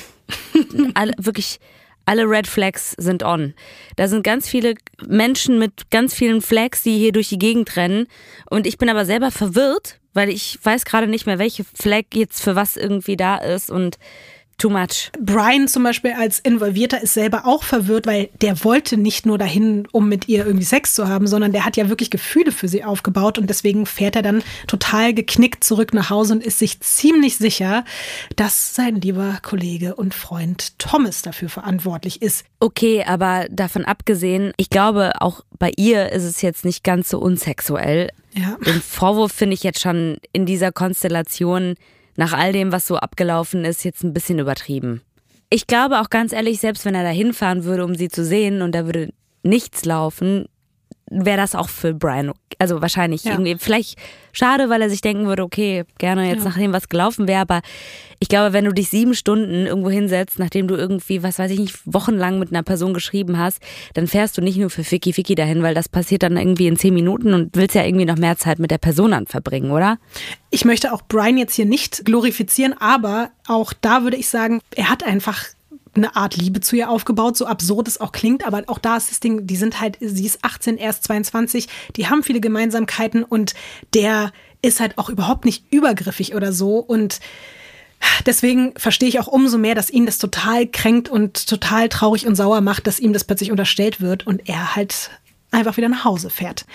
Alle Red Flags sind on. Da sind ganz viele Menschen mit ganz vielen Flags, die hier durch die Gegend rennen. Und ich bin aber selber verwirrt, weil ich weiß gerade nicht mehr, welche Flag jetzt für was irgendwie da ist und too much. Brian zum Beispiel als Involvierter ist selber auch verwirrt, weil der wollte nicht nur dahin, um mit ihr irgendwie Sex zu haben, sondern der hat ja wirklich Gefühle für sie aufgebaut und deswegen fährt er dann total geknickt zurück nach Hause und ist sich ziemlich sicher, dass sein lieber Kollege und Freund Thomas dafür verantwortlich ist. Okay, aber davon abgesehen, ich glaube, auch bei ihr ist es jetzt nicht ganz so unsexuell. Ja. Den Vorwurf finde ich jetzt schon in dieser Konstellation nach all dem, was so abgelaufen ist, jetzt ein bisschen übertrieben. Ich glaube auch ganz ehrlich, selbst wenn er da hinfahren würde, um sie zu sehen und da würde nichts laufen, wäre das auch für Brian, also wahrscheinlich irgendwie, vielleicht schade, weil er sich denken würde, okay, gerne jetzt nachdem was gelaufen wäre, aber ich glaube, wenn du dich 7 Stunden irgendwo hinsetzt, nachdem du irgendwie, was weiß ich nicht, wochenlang mit einer Person geschrieben hast, dann fährst du nicht nur für Ficky dahin, weil das passiert dann irgendwie in 10 Minuten und willst ja irgendwie noch mehr Zeit mit der Person dann verbringen, oder? Ich möchte auch Brian jetzt hier nicht glorifizieren, aber auch da würde ich sagen, er hat einfach eine Art Liebe zu ihr aufgebaut, so absurd es auch klingt, aber auch da ist das Ding, sie ist 18, er ist 22, die haben viele Gemeinsamkeiten und der ist halt auch überhaupt nicht übergriffig oder so und deswegen verstehe ich auch umso mehr, dass ihn das total kränkt und total traurig und sauer macht, dass ihm das plötzlich unterstellt wird und er halt einfach wieder nach Hause fährt.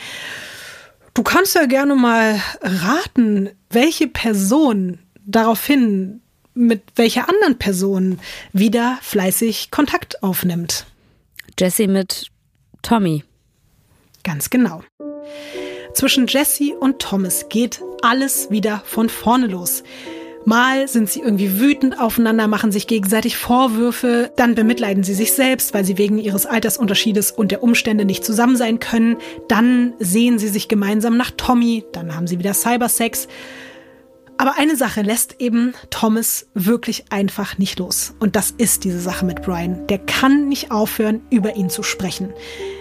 Du kannst ja gerne mal raten, welche Person daraufhin mit welcher anderen Person wieder fleißig Kontakt aufnimmt. Jessie mit Tommy. Ganz genau. Zwischen Jessie und Thomas geht alles wieder von vorne los. Mal sind sie irgendwie wütend aufeinander, machen sich gegenseitig Vorwürfe, dann bemitleiden sie sich selbst, weil sie wegen ihres Altersunterschiedes und der Umstände nicht zusammen sein können. Dann sehen sie sich gemeinsam nach Tommy, dann haben sie wieder Cybersex. Aber eine Sache lässt eben Thomas wirklich einfach nicht los. Und das ist diese Sache mit Brian. Der kann nicht aufhören, über ihn zu sprechen.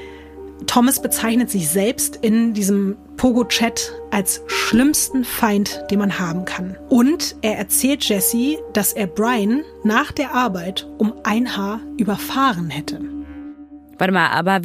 Thomas bezeichnet sich selbst in diesem Pogo-Chat als schlimmsten Feind, den man haben kann. Und er erzählt Jessie, dass er Brian nach der Arbeit um ein Haar überfahren hätte. Warte mal, aber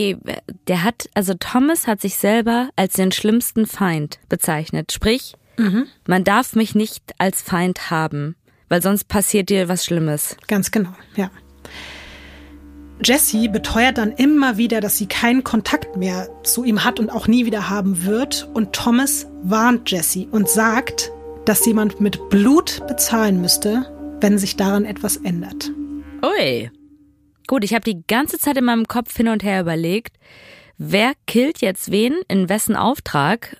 Thomas hat sich selber als den schlimmsten Feind bezeichnet. Sprich, man darf mich nicht als Feind haben, weil sonst passiert dir was Schlimmes. Ganz genau, ja. Jessie beteuert dann immer wieder, dass sie keinen Kontakt mehr zu ihm hat und auch nie wieder haben wird. Und Thomas warnt Jessie und sagt, dass jemand mit Blut bezahlen müsste, wenn sich daran etwas ändert. Ui. Gut, ich habe die ganze Zeit in meinem Kopf hin und her überlegt, wer killt jetzt wen, in wessen Auftrag?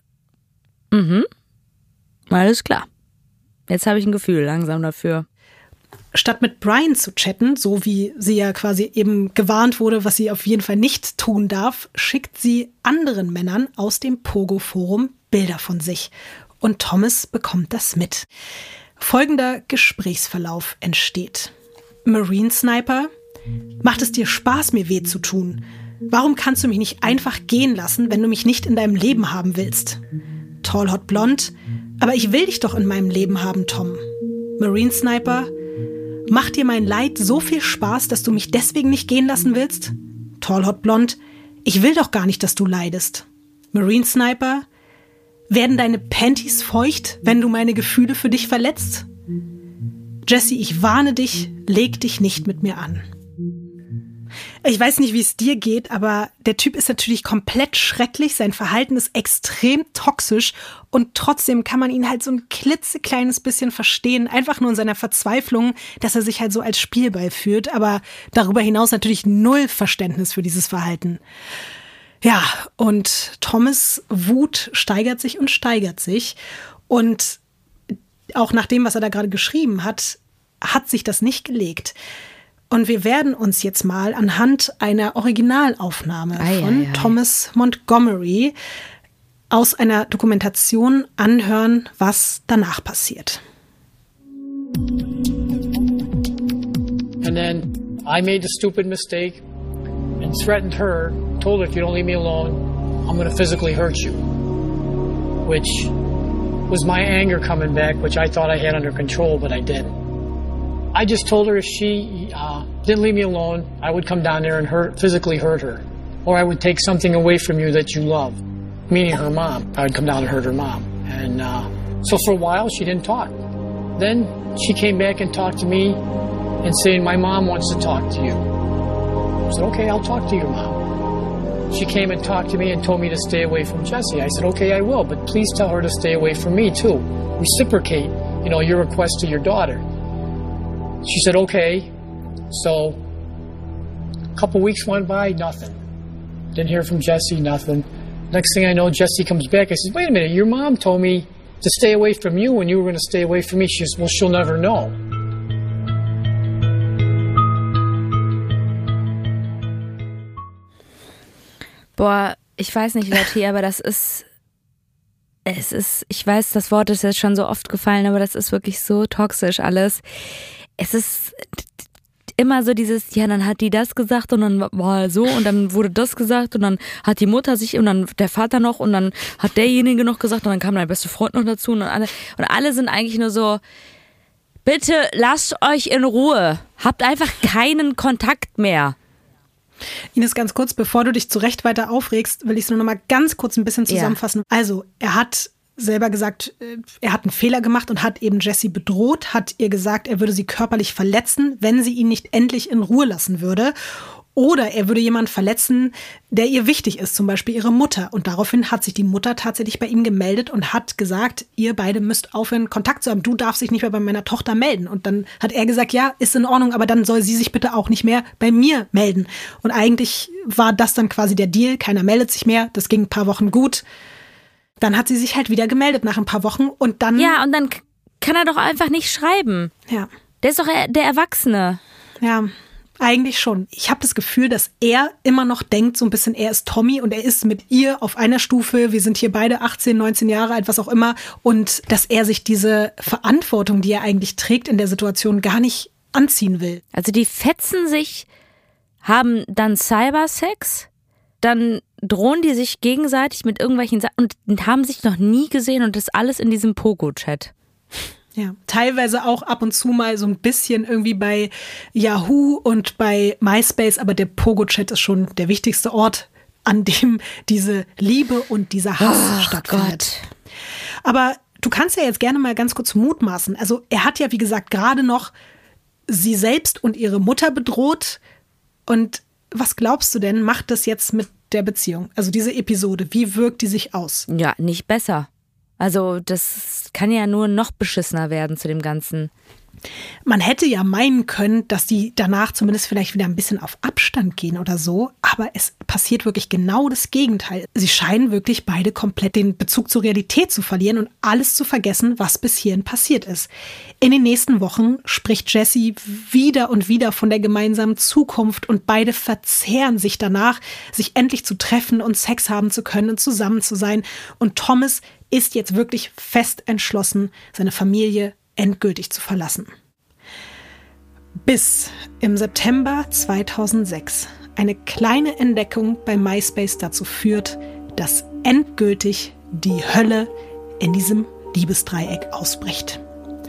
Alles klar. Jetzt habe ich ein Gefühl langsam dafür. Statt mit Brian zu chatten, so wie sie ja quasi eben gewarnt wurde, was sie auf jeden Fall nicht tun darf, schickt sie anderen Männern aus dem Pogo-Forum Bilder von sich. Und Thomas bekommt das mit. Folgender Gesprächsverlauf entsteht. Marine Sniper: Macht es dir Spaß, mir weh zu tun? Warum kannst du mich nicht einfach gehen lassen, wenn du mich nicht in deinem Leben haben willst? Tall Hot Blonde, aber ich will dich doch in meinem Leben haben, Tom. Marine Sniper, macht dir mein Leid so viel Spaß, dass du mich deswegen nicht gehen lassen willst? Tall Hot Blonde, ich will doch gar nicht, dass du leidest. Marine Sniper, werden deine Panties feucht, wenn du meine Gefühle für dich verletzt? Jesse, ich warne dich, leg dich nicht mit mir an. Ich weiß nicht, wie es dir geht, aber der Typ ist natürlich komplett schrecklich, sein Verhalten ist extrem toxisch und trotzdem kann man ihn halt so ein klitzekleines bisschen verstehen, einfach nur in seiner Verzweiflung, dass er sich halt so als Spielball fühlt, aber darüber hinaus natürlich null Verständnis für dieses Verhalten. Ja, und Thomas' Wut steigert sich und auch nach dem, was er da gerade geschrieben hat, hat sich das nicht gelegt. Und wir werden uns jetzt mal anhand einer Originalaufnahme von Thomas Montgomery aus einer Dokumentation anhören, was danach passiert. And then I made the stupid mistake and threatened her, told her, if you don't leave me alone, I'm going to physically hurt you. Which was my anger coming back, which I thought I had under control, but I didn't. I just told her if she didn't leave me alone, I would come down there and physically hurt her. Or I would take something away from you that you love, meaning her mom. I would come down and hurt her mom. And so for a while, she didn't talk. Then she came back and talked to me and saying, my mom wants to talk to you. I said, okay, I'll talk to your mom. She came and talked to me and told me to stay away from Jesse. I said, okay, I will, but please tell her to stay away from me too. Reciprocate, your request to your daughter. She said, okay. So a couple weeks went by, nothing. Didn't hear from Jesse, nothing. Next thing I know, Jesse comes back. I said, wait a minute, your mom told me to stay away from you when you were going to stay away from me. She says, well, she'll never know. Boah, ich weiß nicht, Lotti, aber ich weiß, das Wort ist jetzt schon so oft gefallen, aber das ist wirklich so toxisch alles. Es ist immer so dieses, ja, dann hat die das gesagt und dann war so und dann wurde das gesagt und dann hat die Mutter sich und dann der Vater noch und dann hat derjenige noch gesagt und dann kam dein bester Freund noch dazu und alle sind eigentlich nur so, bitte lasst euch in Ruhe, habt einfach keinen Kontakt mehr. Ines, ganz kurz, bevor du dich zu Recht weiter aufregst, will ich es nur noch mal ganz kurz ein bisschen zusammenfassen. Ja. Also, er hat selber gesagt, er hat einen Fehler gemacht und hat eben Jessie bedroht, hat ihr gesagt, er würde sie körperlich verletzen, wenn sie ihn nicht endlich in Ruhe lassen würde. Oder er würde jemanden verletzen, der ihr wichtig ist, zum Beispiel ihre Mutter. Und daraufhin hat sich die Mutter tatsächlich bei ihm gemeldet und hat gesagt, ihr beide müsst aufhören, Kontakt zu haben. Du darfst dich nicht mehr bei meiner Tochter melden. Und dann hat er gesagt, ja, ist in Ordnung, aber dann soll sie sich bitte auch nicht mehr bei mir melden. Und eigentlich war das dann quasi der Deal. Keiner meldet sich mehr. Das ging ein paar Wochen gut. Dann hat sie sich halt wieder gemeldet nach ein paar Wochen und dann... Ja, und dann kann er doch einfach nicht schreiben. Ja. Der ist doch der Erwachsene. Ja, eigentlich schon. Ich habe das Gefühl, dass er immer noch denkt, so ein bisschen, er ist Tommy und er ist mit ihr auf einer Stufe. Wir sind hier beide 18, 19 Jahre alt, was auch immer. Und dass er sich diese Verantwortung, die er eigentlich trägt in der Situation, gar nicht anziehen will. Also die fetzen sich, haben dann Cybersex, dann drohen die sich gegenseitig mit irgendwelchen Sachen und haben sich noch nie gesehen und das alles in diesem Pogo-Chat. Ja, teilweise auch ab und zu mal so ein bisschen irgendwie bei Yahoo und bei MySpace, aber der Pogo-Chat ist schon der wichtigste Ort, an dem diese Liebe und dieser Hass stattfindet. Gott. Aber du kannst ja jetzt gerne mal ganz kurz mutmaßen. Also er hat ja, wie gesagt, gerade noch sie selbst und ihre Mutter bedroht. Und was glaubst du denn, macht das jetzt mit der Beziehung? Also diese Episode, wie wirkt die sich aus? Ja, nicht besser. Also das kann ja nur noch beschissener werden zu dem Ganzen. Man hätte ja meinen können, dass die danach zumindest vielleicht wieder ein bisschen auf Abstand gehen oder so, aber es passiert wirklich genau das Gegenteil. Sie scheinen wirklich beide komplett den Bezug zur Realität zu verlieren und alles zu vergessen, was bis hierhin passiert ist. In den nächsten Wochen spricht Jessie wieder und wieder von der gemeinsamen Zukunft und beide verzehren sich danach, sich endlich zu treffen und Sex haben zu können und zusammen zu sein. Und Thomas ist jetzt wirklich fest entschlossen, seine Familie endgültig zu verlassen. Bis im September 2006 eine kleine Entdeckung bei MySpace dazu führt, dass endgültig die Hölle in diesem Liebesdreieck ausbricht.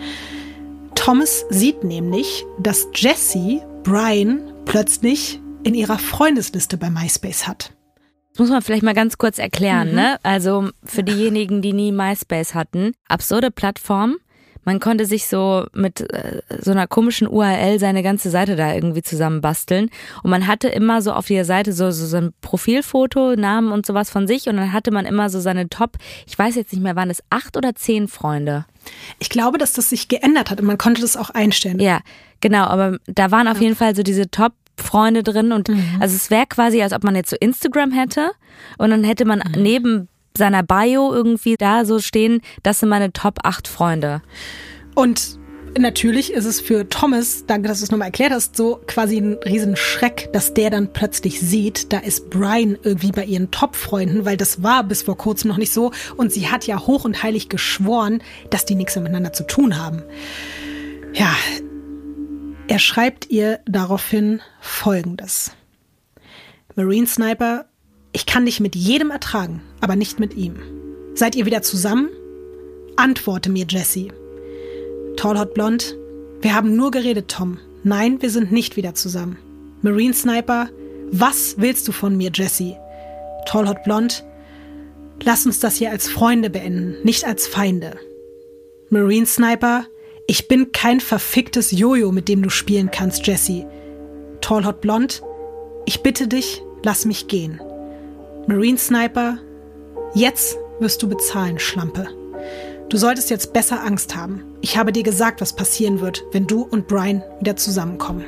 Thomas sieht nämlich, dass Jessie Brian plötzlich in ihrer Freundesliste bei MySpace hat. Das muss man vielleicht mal ganz kurz erklären, ne? Also für diejenigen, die nie MySpace hatten, absurde Plattform. Man konnte sich so mit so einer komischen URL seine ganze Seite da irgendwie zusammenbasteln. Und man hatte immer so auf der Seite so ein Profilfoto, Namen und sowas von sich. Und dann hatte man immer so seine Top, ich weiß jetzt nicht mehr, waren es 8 oder 10 Freunde? Ich glaube, dass das sich geändert hat und man konnte das auch einstellen. Ja, genau. Aber da waren auf jeden Fall so diese Top-Freunde drin. Und also es wäre quasi, als ob man jetzt so Instagram hätte. Und dann hätte man neben seiner Bio irgendwie da so stehen, das sind meine Top 8 Freunde. Und natürlich ist es für Thomas, danke, dass du es nochmal erklärt hast, so quasi ein Riesenschreck, dass der dann plötzlich sieht, da ist Brian irgendwie bei ihren Top-Freunden, weil das war bis vor kurzem noch nicht so und sie hat ja hoch und heilig geschworen, dass die nichts miteinander zu tun haben. Ja, er schreibt ihr daraufhin Folgendes. Marine Sniper, ich kann dich mit jedem ertragen, aber nicht mit ihm. Seid ihr wieder zusammen? Antworte mir, Jessie. Tall Hot Blonde, wir haben nur geredet, Tom. Nein, wir sind nicht wieder zusammen. Marine Sniper, was willst du von mir, Jessie? Tall Hot Blonde, lass uns das hier als Freunde beenden, nicht als Feinde. Marine Sniper, ich bin kein verficktes Jojo, mit dem du spielen kannst, Jessie. Tall Hot Blonde, ich bitte dich, lass mich gehen. Marine Sniper, jetzt wirst du bezahlen, Schlampe. Du solltest jetzt besser Angst haben. Ich habe dir gesagt, was passieren wird, wenn du und Brian wieder zusammenkommen.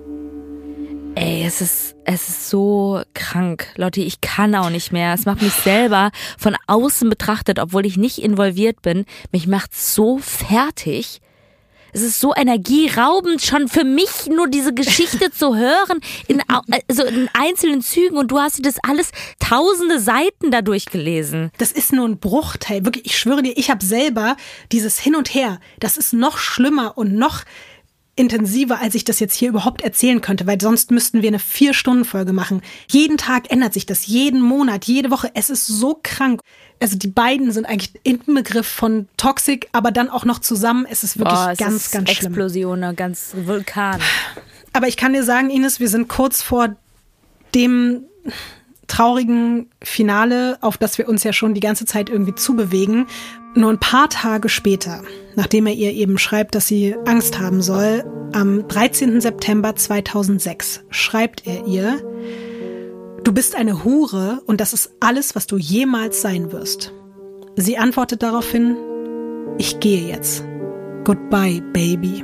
Ey, es ist so krank. Lotti, ich kann auch nicht mehr. Es macht mich selber von außen betrachtet, obwohl ich nicht involviert bin. Mich macht's so fertig. Es ist so energieraubend, schon für mich nur diese Geschichte zu hören, in einzelnen Zügen. Und du hast dir das alles tausende Seiten da durchgelesen. Das ist nur ein Bruchteil. Wirklich, ich schwöre dir, ich habe selber dieses Hin und Her. Das ist noch schlimmer und noch intensiver, als ich das jetzt hier überhaupt erzählen könnte, weil sonst müssten wir eine 4-Stunden-Folge machen. Jeden Tag ändert sich das, jeden Monat, jede Woche. Es ist so krank. Also die beiden sind eigentlich im Begriff von Toxic, aber dann auch noch zusammen. Es ist wirklich ganz schlimm. Explosion, ganz Vulkan. Aber ich kann dir sagen, Ines, wir sind kurz vor dem traurigen Finale, auf das wir uns ja schon die ganze Zeit irgendwie zubewegen. Nur ein paar Tage später, nachdem er ihr eben schreibt, dass sie Angst haben soll, am 13. September 2006 schreibt er ihr: Du bist eine Hure und das ist alles, was du jemals sein wirst. Sie antwortet daraufhin: Ich gehe jetzt. Goodbye, Baby.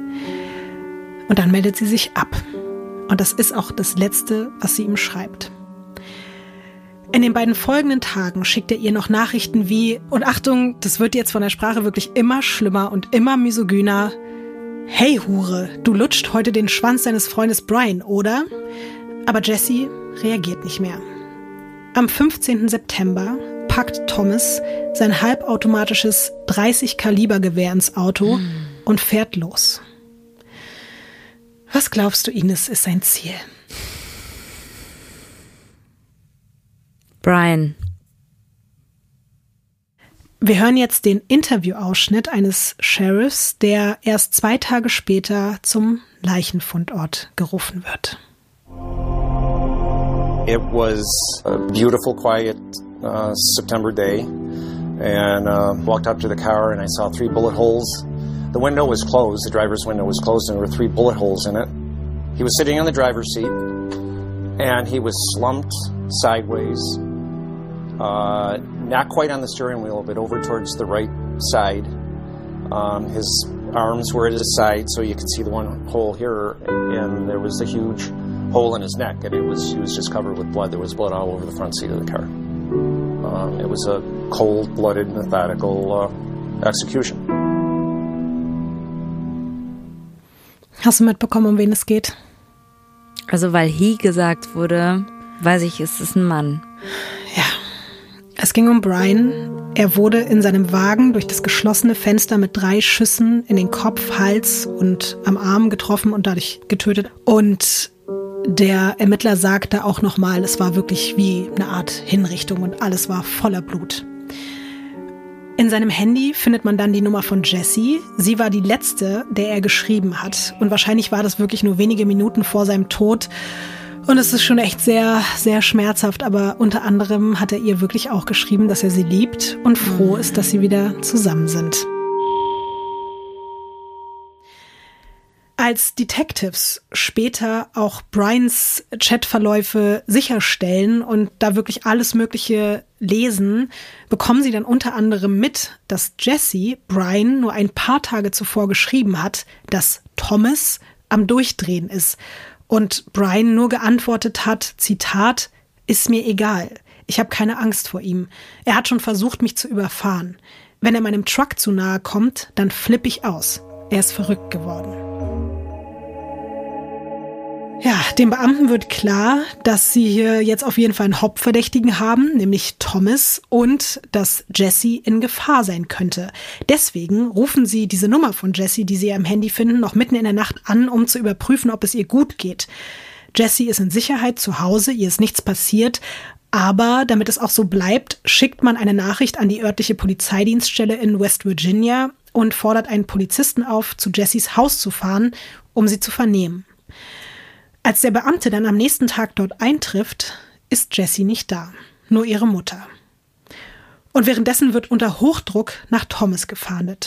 Und dann meldet sie sich ab. Und das ist auch das Letzte, was sie ihm schreibt. In den beiden folgenden Tagen schickt er ihr noch Nachrichten wie, und Achtung, das wird jetzt von der Sprache wirklich immer schlimmer und immer misogyner: Hey Hure, du lutscht heute den Schwanz deines Freundes Brian, oder? Aber Jessie reagiert nicht mehr. Am 15. September packt Thomas sein halbautomatisches 30-Kaliber-Gewehr ins Auto und fährt los. Was glaubst du, Ines, ist sein Ziel? Brian. Wir hören jetzt den Interviewausschnitt eines Sheriffs, der erst 2 Tage später zum Leichenfundort gerufen wird. It was a beautiful, quiet September day, and walked up to the car and I saw 3 bullet holes. The window was closed, the driver's window was closed, and there were 3 bullet holes in it. He was sitting on the driver's seat, and he was slumped sideways, not quite on the steering wheel, but over towards the right side. His arms were at his side, so you could see the one hole here, and there was a huge hole in his neck, and he was just covered with blood. There was blood all over the front seat of the car. It was a cold-blooded, methodical execution. Hast du mitbekommen, um wen es geht? Also weil he gesagt wurde, weiß ich, es ist ein Mann. Ja, es ging um Brian. Er wurde in seinem Wagen durch das geschlossene Fenster mit 3 Schüssen in den Kopf, Hals und am Arm getroffen und dadurch getötet. Und der Ermittler sagte auch nochmal, es war wirklich wie eine Art Hinrichtung und alles war voller Blut. In seinem Handy findet man dann die Nummer von Jessie. Sie war die letzte, der er geschrieben hat. Und wahrscheinlich war das wirklich nur wenige Minuten vor seinem Tod. Und es ist schon echt sehr, sehr schmerzhaft. Aber unter anderem hat er ihr wirklich auch geschrieben, dass er sie liebt und froh ist, dass sie wieder zusammen sind. Als Detectives später auch Brians Chatverläufe sicherstellen und da wirklich alles Mögliche lesen, bekommen sie dann unter anderem mit, dass Jessie Brian nur ein paar Tage zuvor geschrieben hat, dass Thomas am Durchdrehen ist. Und Brian nur geantwortet hat, Zitat, ist mir egal. Ich habe keine Angst vor ihm. Er hat schon versucht, mich zu überfahren. Wenn er meinem Truck zu nahe kommt, dann flippe ich aus. Er ist verrückt geworden. Ja, dem Beamten wird klar, dass sie hier jetzt auf jeden Fall einen Hauptverdächtigen haben, nämlich Thomas, und dass Jessie in Gefahr sein könnte. Deswegen rufen sie diese Nummer von Jessie, die sie am Handy finden, noch mitten in der Nacht an, um zu überprüfen, ob es ihr gut geht. Jessie ist in Sicherheit zu Hause, ihr ist nichts passiert, aber damit es auch so bleibt, schickt man eine Nachricht an die örtliche Polizeidienststelle in West Virginia und fordert einen Polizisten auf, zu Jessies Haus zu fahren, um sie zu vernehmen. Als der Beamte dann am nächsten Tag dort eintrifft, ist Jessie nicht da, nur ihre Mutter. Und währenddessen wird unter Hochdruck nach Thomas gefahndet.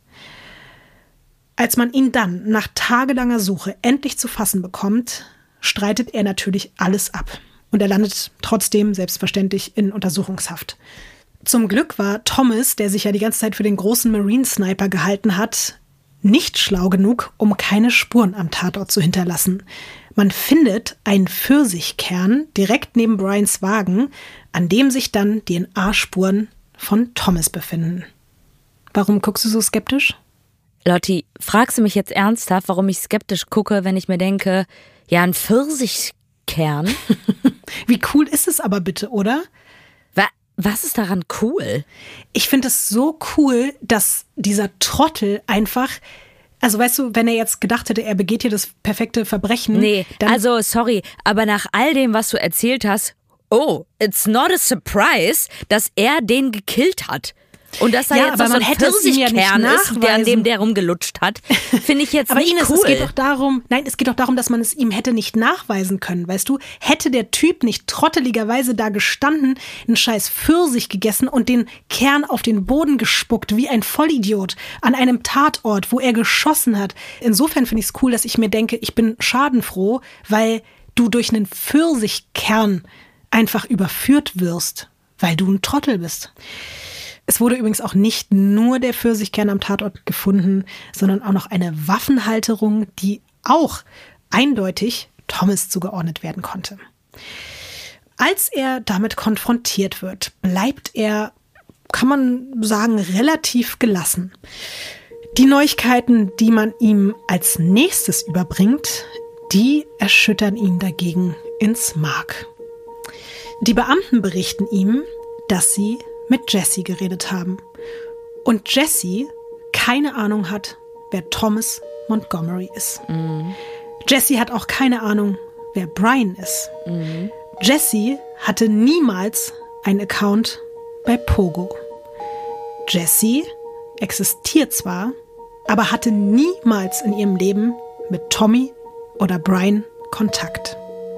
Als man ihn dann nach tagelanger Suche endlich zu fassen bekommt, streitet er natürlich alles ab. Und er landet trotzdem selbstverständlich in Untersuchungshaft. Zum Glück war Thomas, der sich ja die ganze Zeit für den großen Marine-Sniper gehalten hat, nicht schlau genug, um keine Spuren am Tatort zu hinterlassen. Man findet einen Pfirsichkern direkt neben Brians Wagen, an dem sich dann DNA-Spuren von Thomas befinden. Warum guckst du so skeptisch? Lotti, fragst du mich jetzt ernsthaft, warum ich skeptisch gucke, wenn ich mir denke, ja, ein Pfirsichkern? Wie cool ist es aber bitte, oder? Was ist daran cool? Ich finde es so cool, dass dieser Trottel einfach... Also weißt du, wenn er jetzt gedacht hätte, er begeht hier das perfekte Verbrechen. Nee, also sorry, aber nach all dem, was du erzählt hast, it's not a surprise, dass er den gekillt hat. Und dass da jetzt so ein Pfirsichkern ist, an dem der rumgelutscht hat, finde ich jetzt aber nicht Ines, cool. Es geht doch darum, dass man es ihm hätte nicht nachweisen können, weißt du? Hätte der Typ nicht trotteligerweise da gestanden, einen scheiß Pfirsich gegessen und den Kern auf den Boden gespuckt, wie ein Vollidiot, an einem Tatort, wo er geschossen hat. Insofern finde ich es cool, dass ich mir denke, ich bin schadenfroh, weil du durch einen Pfirsichkern einfach überführt wirst, weil du ein Trottel bist. Es wurde übrigens auch nicht nur der Pfirsichkern am Tatort gefunden, sondern auch noch eine Waffenhalterung, die auch eindeutig Thomas zugeordnet werden konnte. Als er damit konfrontiert wird, bleibt er, kann man sagen, relativ gelassen. Die Neuigkeiten, die man ihm als nächstes überbringt, die erschüttern ihn dagegen ins Mark. Die Beamten berichten ihm, dass sie mit Jessie geredet haben. Und Jessie keine Ahnung hat, wer Thomas Montgomery ist. Mhm. Jessie hat auch keine Ahnung, wer Brian ist. Mhm. Jessie hatte niemals einen Account bei Pogo. Jessie existiert zwar, aber hatte niemals in ihrem Leben mit Tommy oder Brian Kontakt.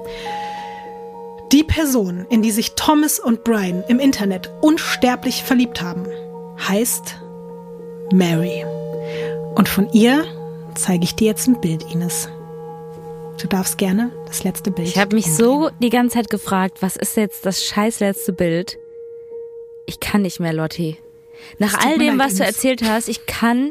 Die Person, in die sich Thomas und Brian im Internet unsterblich verliebt haben, heißt Mary. Und von ihr zeige ich dir jetzt ein Bild, Ines. Du darfst gerne das letzte Bild. Ich habe mich so die ganze Zeit gefragt, was ist jetzt das scheiß letzte Bild? Ich kann nicht mehr, Lotti. Nach all dem, was du erzählt hast, ich kann...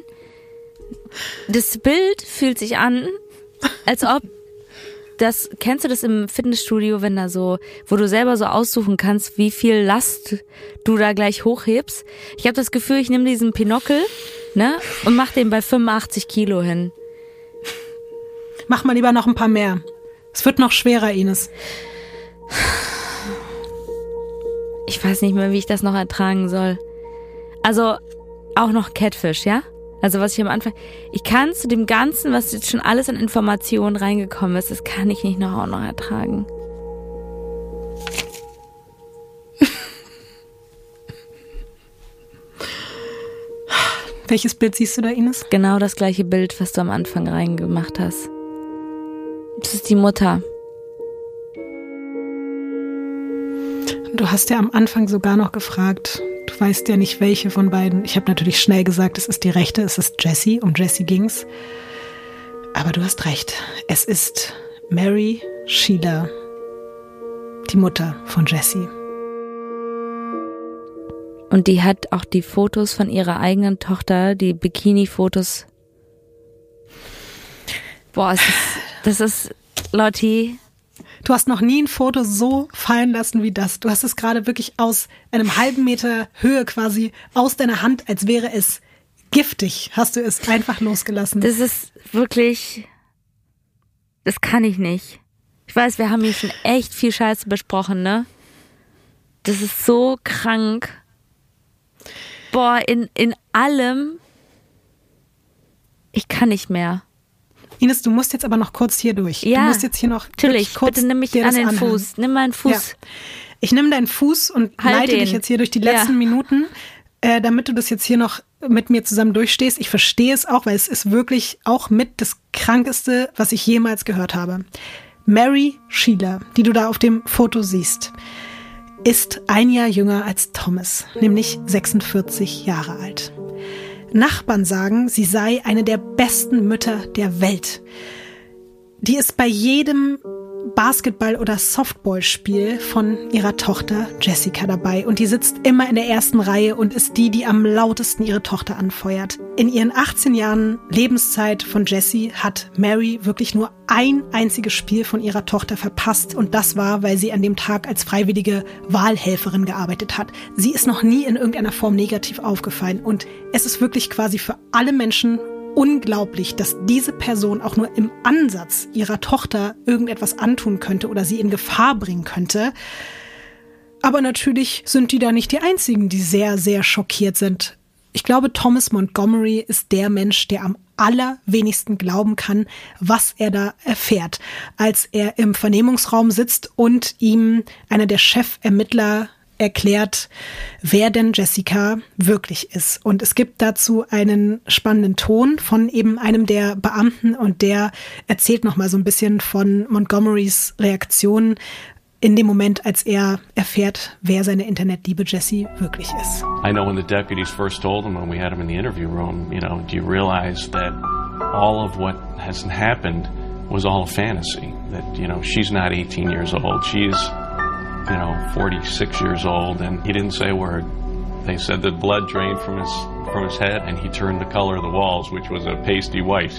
Das Bild fühlt sich an, als ob... Kennst du das im Fitnessstudio, wenn da so, wo du selber so aussuchen kannst, wie viel Last du da gleich hochhebst? Ich habe das Gefühl, ich nehme diesen Pinockel, ne, und mach den bei 85 Kilo hin. Mach mal lieber noch ein paar mehr. Es wird noch schwerer, Ines. Ich weiß nicht mehr, wie ich das noch ertragen soll. Also auch noch Catfish, ja? Also was ich am Anfang... Ich kann zu dem Ganzen, was jetzt schon alles an Informationen reingekommen ist, das kann ich nicht auch noch ertragen. Welches Bild siehst du da, Ines? Genau das gleiche Bild, was du am Anfang reingemacht hast. Das ist die Mutter. Du hast ja am Anfang sogar noch gefragt, du weißt ja nicht, welche von beiden. Ich habe natürlich schnell gesagt, es ist die rechte, es ist Jessie, um Jessie ging's. Aber du hast recht, es ist Mary Sheila, die Mutter von Jessie. Und die hat auch die Fotos von ihrer eigenen Tochter, die Bikini-Fotos. Boah, das ist, Lotti. Du hast noch nie ein Foto so fallen lassen wie das. Du hast es gerade wirklich aus einem halben Meter Höhe quasi aus deiner Hand, als wäre es giftig, hast du es einfach losgelassen. Das ist wirklich, das kann ich nicht. Ich weiß, wir haben hier schon echt viel Scheiße besprochen, ne? Das ist so krank. Boah, in allem, ich kann nicht mehr. Ines, du musst jetzt aber noch kurz hier durch. Ja, du musst jetzt hier noch natürlich. Kurz bitte nimm mich an den Fuß. Nimm meinen Fuß. Ja. Ich nehme deinen Fuß und halt leite dich jetzt hier durch die letzten Minuten, damit du das jetzt hier noch mit mir zusammen durchstehst. Ich verstehe es auch, weil es ist wirklich auch mit das Krankeste, was ich jemals gehört habe. Mary Sheila, die du da auf dem Foto siehst, ist ein Jahr jünger als Thomas, nämlich 46 Jahre alt. Nachbarn sagen, sie sei eine der besten Mütter der Welt. Die ist bei jedem Basketball- oder Softballspiel von ihrer Tochter Jessica dabei und die sitzt immer in der ersten Reihe und ist die am lautesten ihre Tochter anfeuert. In ihren 18 Jahren Lebenszeit von Jessie hat Mary wirklich nur ein einziges Spiel von ihrer Tochter verpasst und das war, weil sie an dem Tag als freiwillige Wahlhelferin gearbeitet hat. Sie ist noch nie in irgendeiner Form negativ aufgefallen und es ist wirklich quasi für alle Menschen unglaublich, dass diese Person auch nur im Ansatz ihrer Tochter irgendetwas antun könnte oder sie in Gefahr bringen könnte. Aber natürlich sind die da nicht die Einzigen, die sehr, sehr schockiert sind. Ich glaube, Thomas Montgomery ist der Mensch, der am allerwenigsten glauben kann, was er da erfährt, als er im Vernehmungsraum sitzt und ihm einer der Chefermittler erklärt, wer denn Jessica wirklich ist. Und es gibt dazu einen spannenden Ton von eben einem der Beamten und der erzählt nochmal so ein bisschen von Montgomerys Reaktion in dem Moment, als er erfährt, wer seine Internetliebe Jessie wirklich ist. I know when the deputies first told him when we had him in the interview room, do you realize that all of what has happened was all a fantasy? That, she's not 18 years old. She's 46 years old, and he didn't say a word. They said the blood drained from his head, and he turned the color of the walls, which was a pasty white.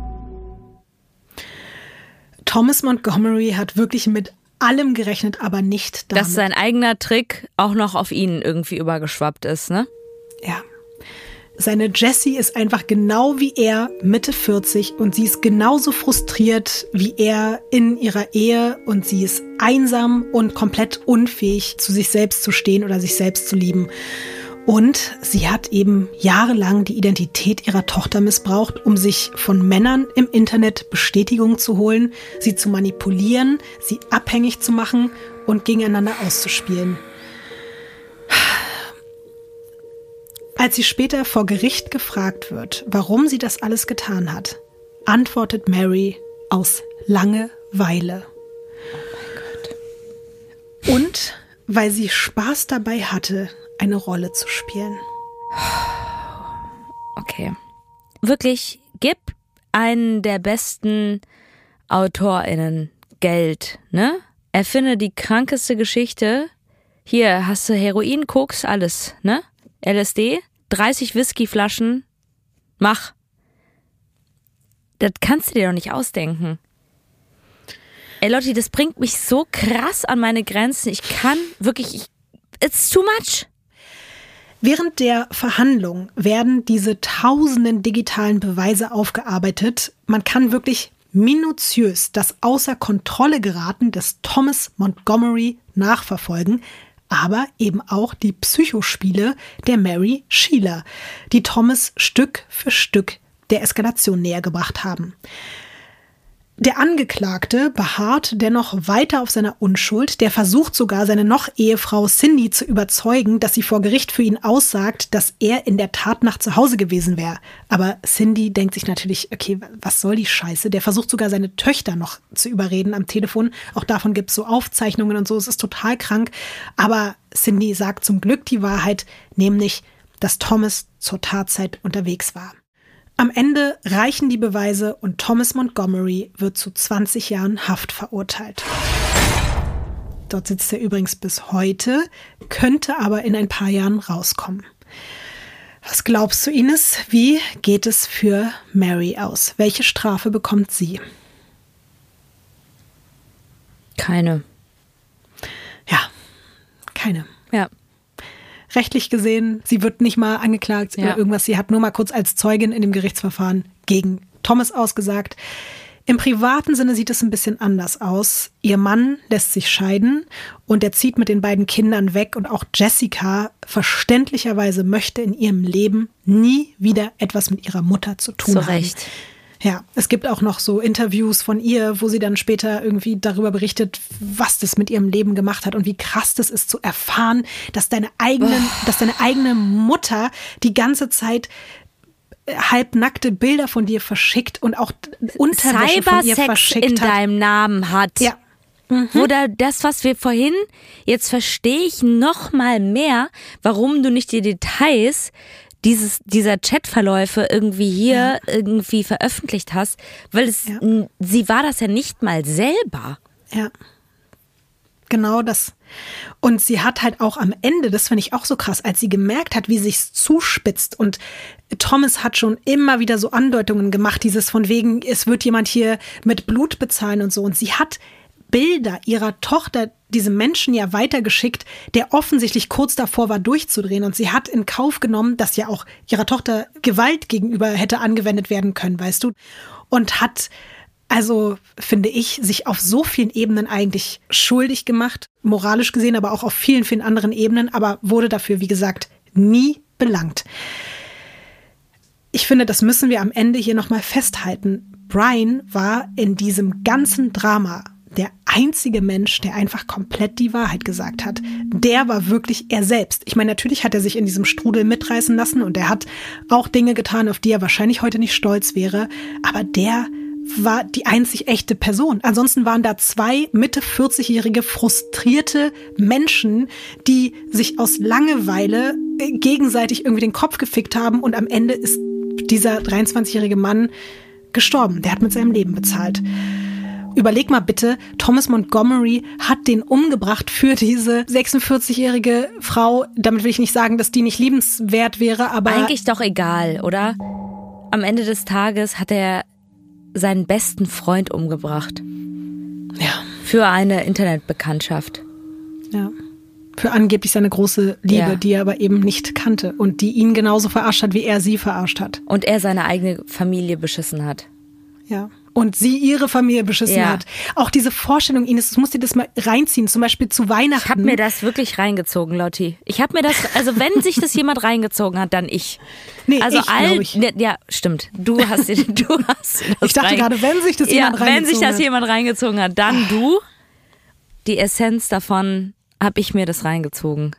Thomas Montgomery hat wirklich mit allem gerechnet, aber nicht damit. Dass sein eigener Trick auch noch auf ihn irgendwie übergeschwappt ist, ne? Ja. Seine Jessie ist einfach genau wie er Mitte 40 und sie ist genauso frustriert wie er in ihrer Ehe und sie ist einsam und komplett unfähig, zu sich selbst zu stehen oder sich selbst zu lieben. Und sie hat eben jahrelang die Identität ihrer Tochter missbraucht, um sich von Männern im Internet Bestätigung zu holen, sie zu manipulieren, sie abhängig zu machen und gegeneinander auszuspielen. Als sie später vor Gericht gefragt wird, warum sie das alles getan hat, antwortet Mary aus Langeweile. Oh mein Gott. Und weil sie Spaß dabei hatte, eine Rolle zu spielen. Okay. Wirklich, gib einen der besten AutorInnen Geld, ne? Erfinde die krankeste Geschichte. Hier hast du Heroin, Koks, alles, ne? LSD, 30 Whiskyflaschen, mach. Das kannst du dir doch nicht ausdenken. Ey Lotti, das bringt mich so krass an meine Grenzen. Ich kann wirklich, it's too much. Während der Verhandlung werden diese tausenden digitalen Beweise aufgearbeitet. Man kann wirklich minutiös das außer Kontrolle geraten des Thomas Montgomery nachverfolgen. aber eben auch die Psychospiele der Mary Sheila, die Thomas Stück für Stück der Eskalation näher gebracht haben. Der Angeklagte beharrt dennoch weiter auf seiner Unschuld. Der versucht sogar, seine Noch-Ehefrau Cindy zu überzeugen, dass sie vor Gericht für ihn aussagt, dass er in der Tatnacht zu Hause gewesen wäre. Aber Cindy denkt sich natürlich, okay, was soll die Scheiße? Der versucht sogar, seine Töchter noch zu überreden am Telefon. Auch davon gibt es so Aufzeichnungen und so. Es ist total krank. Aber Cindy sagt zum Glück die Wahrheit, nämlich, dass Thomas zur Tatzeit unterwegs war. Am Ende reichen die Beweise und Thomas Montgomery wird zu 20 Jahren Haft verurteilt. Dort sitzt er übrigens bis heute, könnte aber in ein paar Jahren rauskommen. Was glaubst du, Ines? Wie geht es für Mary aus? Welche Strafe bekommt sie? Keine. Ja, keine. Ja. Rechtlich gesehen, sie wird nicht mal angeklagt oder irgendwas. Sie hat nur mal kurz als Zeugin in dem Gerichtsverfahren gegen Thomas ausgesagt. Im privaten Sinne sieht es ein bisschen anders aus. Ihr Mann lässt sich scheiden und er zieht mit den beiden Kindern weg. Und auch Jessica verständlicherweise möchte in ihrem Leben nie wieder etwas mit ihrer Mutter zu tun haben. Zu Recht. Ja, es gibt auch noch so Interviews von ihr, wo sie dann später irgendwie darüber berichtet, was das mit ihrem Leben gemacht hat und wie krass das ist zu erfahren, dass deine eigene Mutter die ganze Zeit halbnackte Bilder von dir verschickt und auch Unterwäsche von ihr verschickt in deinem Namen hat. Ja. Oder das, was wir vorhin, jetzt verstehe ich noch mal mehr, warum du nicht die Details dieser Chatverläufe irgendwie hier irgendwie veröffentlicht hast, weil sie war das ja nicht mal selber. Ja, genau das. Und sie hat halt auch am Ende, das finde ich auch so krass, als sie gemerkt hat, wie sich's zuspitzt und Thomas hat schon immer wieder so Andeutungen gemacht, dieses von wegen, es wird jemand hier mit Blut bezahlen und so. Und sie hat Bilder ihrer Tochter diesem Menschen ja weitergeschickt, der offensichtlich kurz davor war, durchzudrehen. Und sie hat in Kauf genommen, dass ja auch ihrer Tochter Gewalt gegenüber hätte angewendet werden können, weißt du? Und hat, also finde ich, sich auf so vielen Ebenen eigentlich schuldig gemacht, moralisch gesehen, aber auch auf vielen, vielen anderen Ebenen, aber wurde dafür, wie gesagt, nie belangt. Ich finde, das müssen wir am Ende hier nochmal festhalten. Brian war in diesem ganzen Drama der einzige Mensch, der einfach komplett die Wahrheit gesagt hat. Der war wirklich er selbst. Ich meine, natürlich hat er sich in diesem Strudel mitreißen lassen und er hat auch Dinge getan, auf die er wahrscheinlich heute nicht stolz wäre. Aber der war die einzig echte Person. Ansonsten waren da 2 Mitte 40-jährige frustrierte Menschen, die sich aus Langeweile gegenseitig irgendwie den Kopf gefickt haben und am Ende ist dieser 23-jährige Mann gestorben. Der hat mit seinem Leben bezahlt. Überleg mal bitte, Thomas Montgomery hat den umgebracht für diese 46-jährige Frau. Damit will ich nicht sagen, dass die nicht liebenswert wäre, aber... Eigentlich doch egal, oder? Am Ende des Tages hat er seinen besten Freund umgebracht. Ja. Für eine Internetbekanntschaft. Ja. Für angeblich seine große Liebe, die er aber eben nicht kannte und die ihn genauso verarscht hat, wie er sie verarscht hat. Und er seine eigene Familie beschissen hat. Ja. Und sie ihre Familie beschissen hat. Auch diese Vorstellung, Ines, du musst dir das mal reinziehen, zum Beispiel zu Weihnachten. Ich habe mir das wirklich reingezogen, Lotti. Ich habe mir das, also wenn sich das jemand reingezogen hat, dann ich. Nee, also ich. Ja, stimmt. Du hast das ich dachte gerade, wenn sich das jemand reingezogen hat. Wenn sich das jemand reingezogen hat, dann du. Die Essenz davon habe ich mir das reingezogen.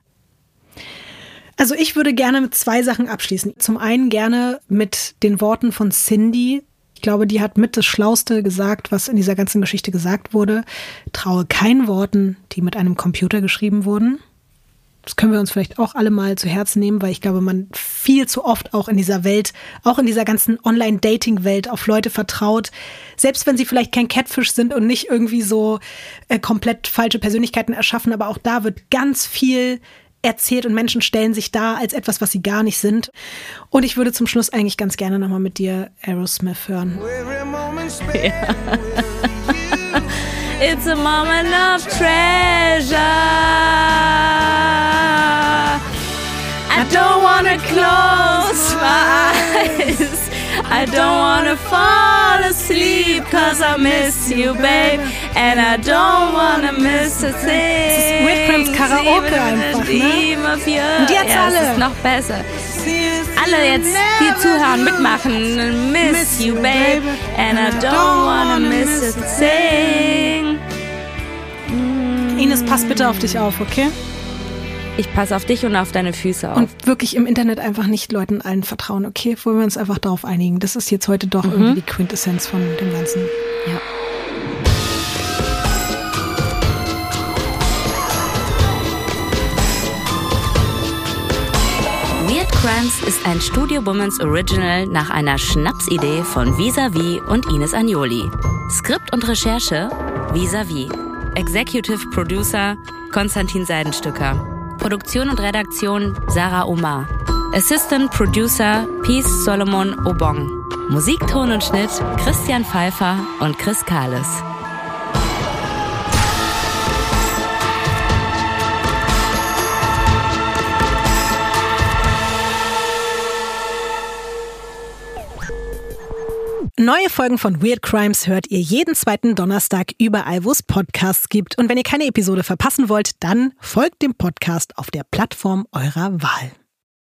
Also ich würde gerne mit 2 Sachen abschließen. Zum einen gerne mit den Worten von Cindy. Ich glaube, die hat mit das Schlauste gesagt, was in dieser ganzen Geschichte gesagt wurde. Traue keinen Worten, die mit einem Computer geschrieben wurden. Das können wir uns vielleicht auch alle mal zu Herzen nehmen, weil ich glaube, man viel zu oft auch in dieser Welt, auch in dieser ganzen Online-Dating-Welt auf Leute vertraut. Selbst wenn sie vielleicht kein Catfish sind und nicht irgendwie so komplett falsche Persönlichkeiten erschaffen, aber auch da wird ganz viel erzählt und Menschen stellen sich dar als etwas, was sie gar nicht sind. Und ich würde zum Schluss eigentlich ganz gerne nochmal mit dir Aerosmith hören. Ja. It's a moment of treasure. I don't wanna close my eyes. I don't wanna fall asleep, cause I miss you, babe. And I don't wanna miss a thing. Das ist Weird Crimes Karaoke einfach, ne? Und jetzt alle. Das ist noch besser. Alle jetzt hier zuhören, mitmachen. Miss you, babe. And I don't wanna miss a thing. Ines, pass bitte auf dich auf, okay? Ich passe auf dich und auf deine Füße auf. Und wirklich im Internet einfach nicht Leuten allen vertrauen, okay? Wollen wir uns einfach darauf einigen. Das ist jetzt heute doch irgendwie die Quintessenz von dem Ganzen. Ja. Weird Crimes ist ein Studio Bummens Original nach einer Schnapsidee von Vis-a-vis und Ines Agnoli. Skript und Recherche Vis-a-vis. Executive Producer Konstantin Seidenstücker. Produktion und Redaktion Sarah Omar. Assistant Producer Peace Solomon Obong. Musik, Ton und Schnitt Christian Pfeiffer und Chris Kahles. Neue Folgen von Weird Crimes hört ihr jeden zweiten Donnerstag überall, wo es Podcasts gibt. Und wenn ihr keine Episode verpassen wollt, dann folgt dem Podcast auf der Plattform eurer Wahl.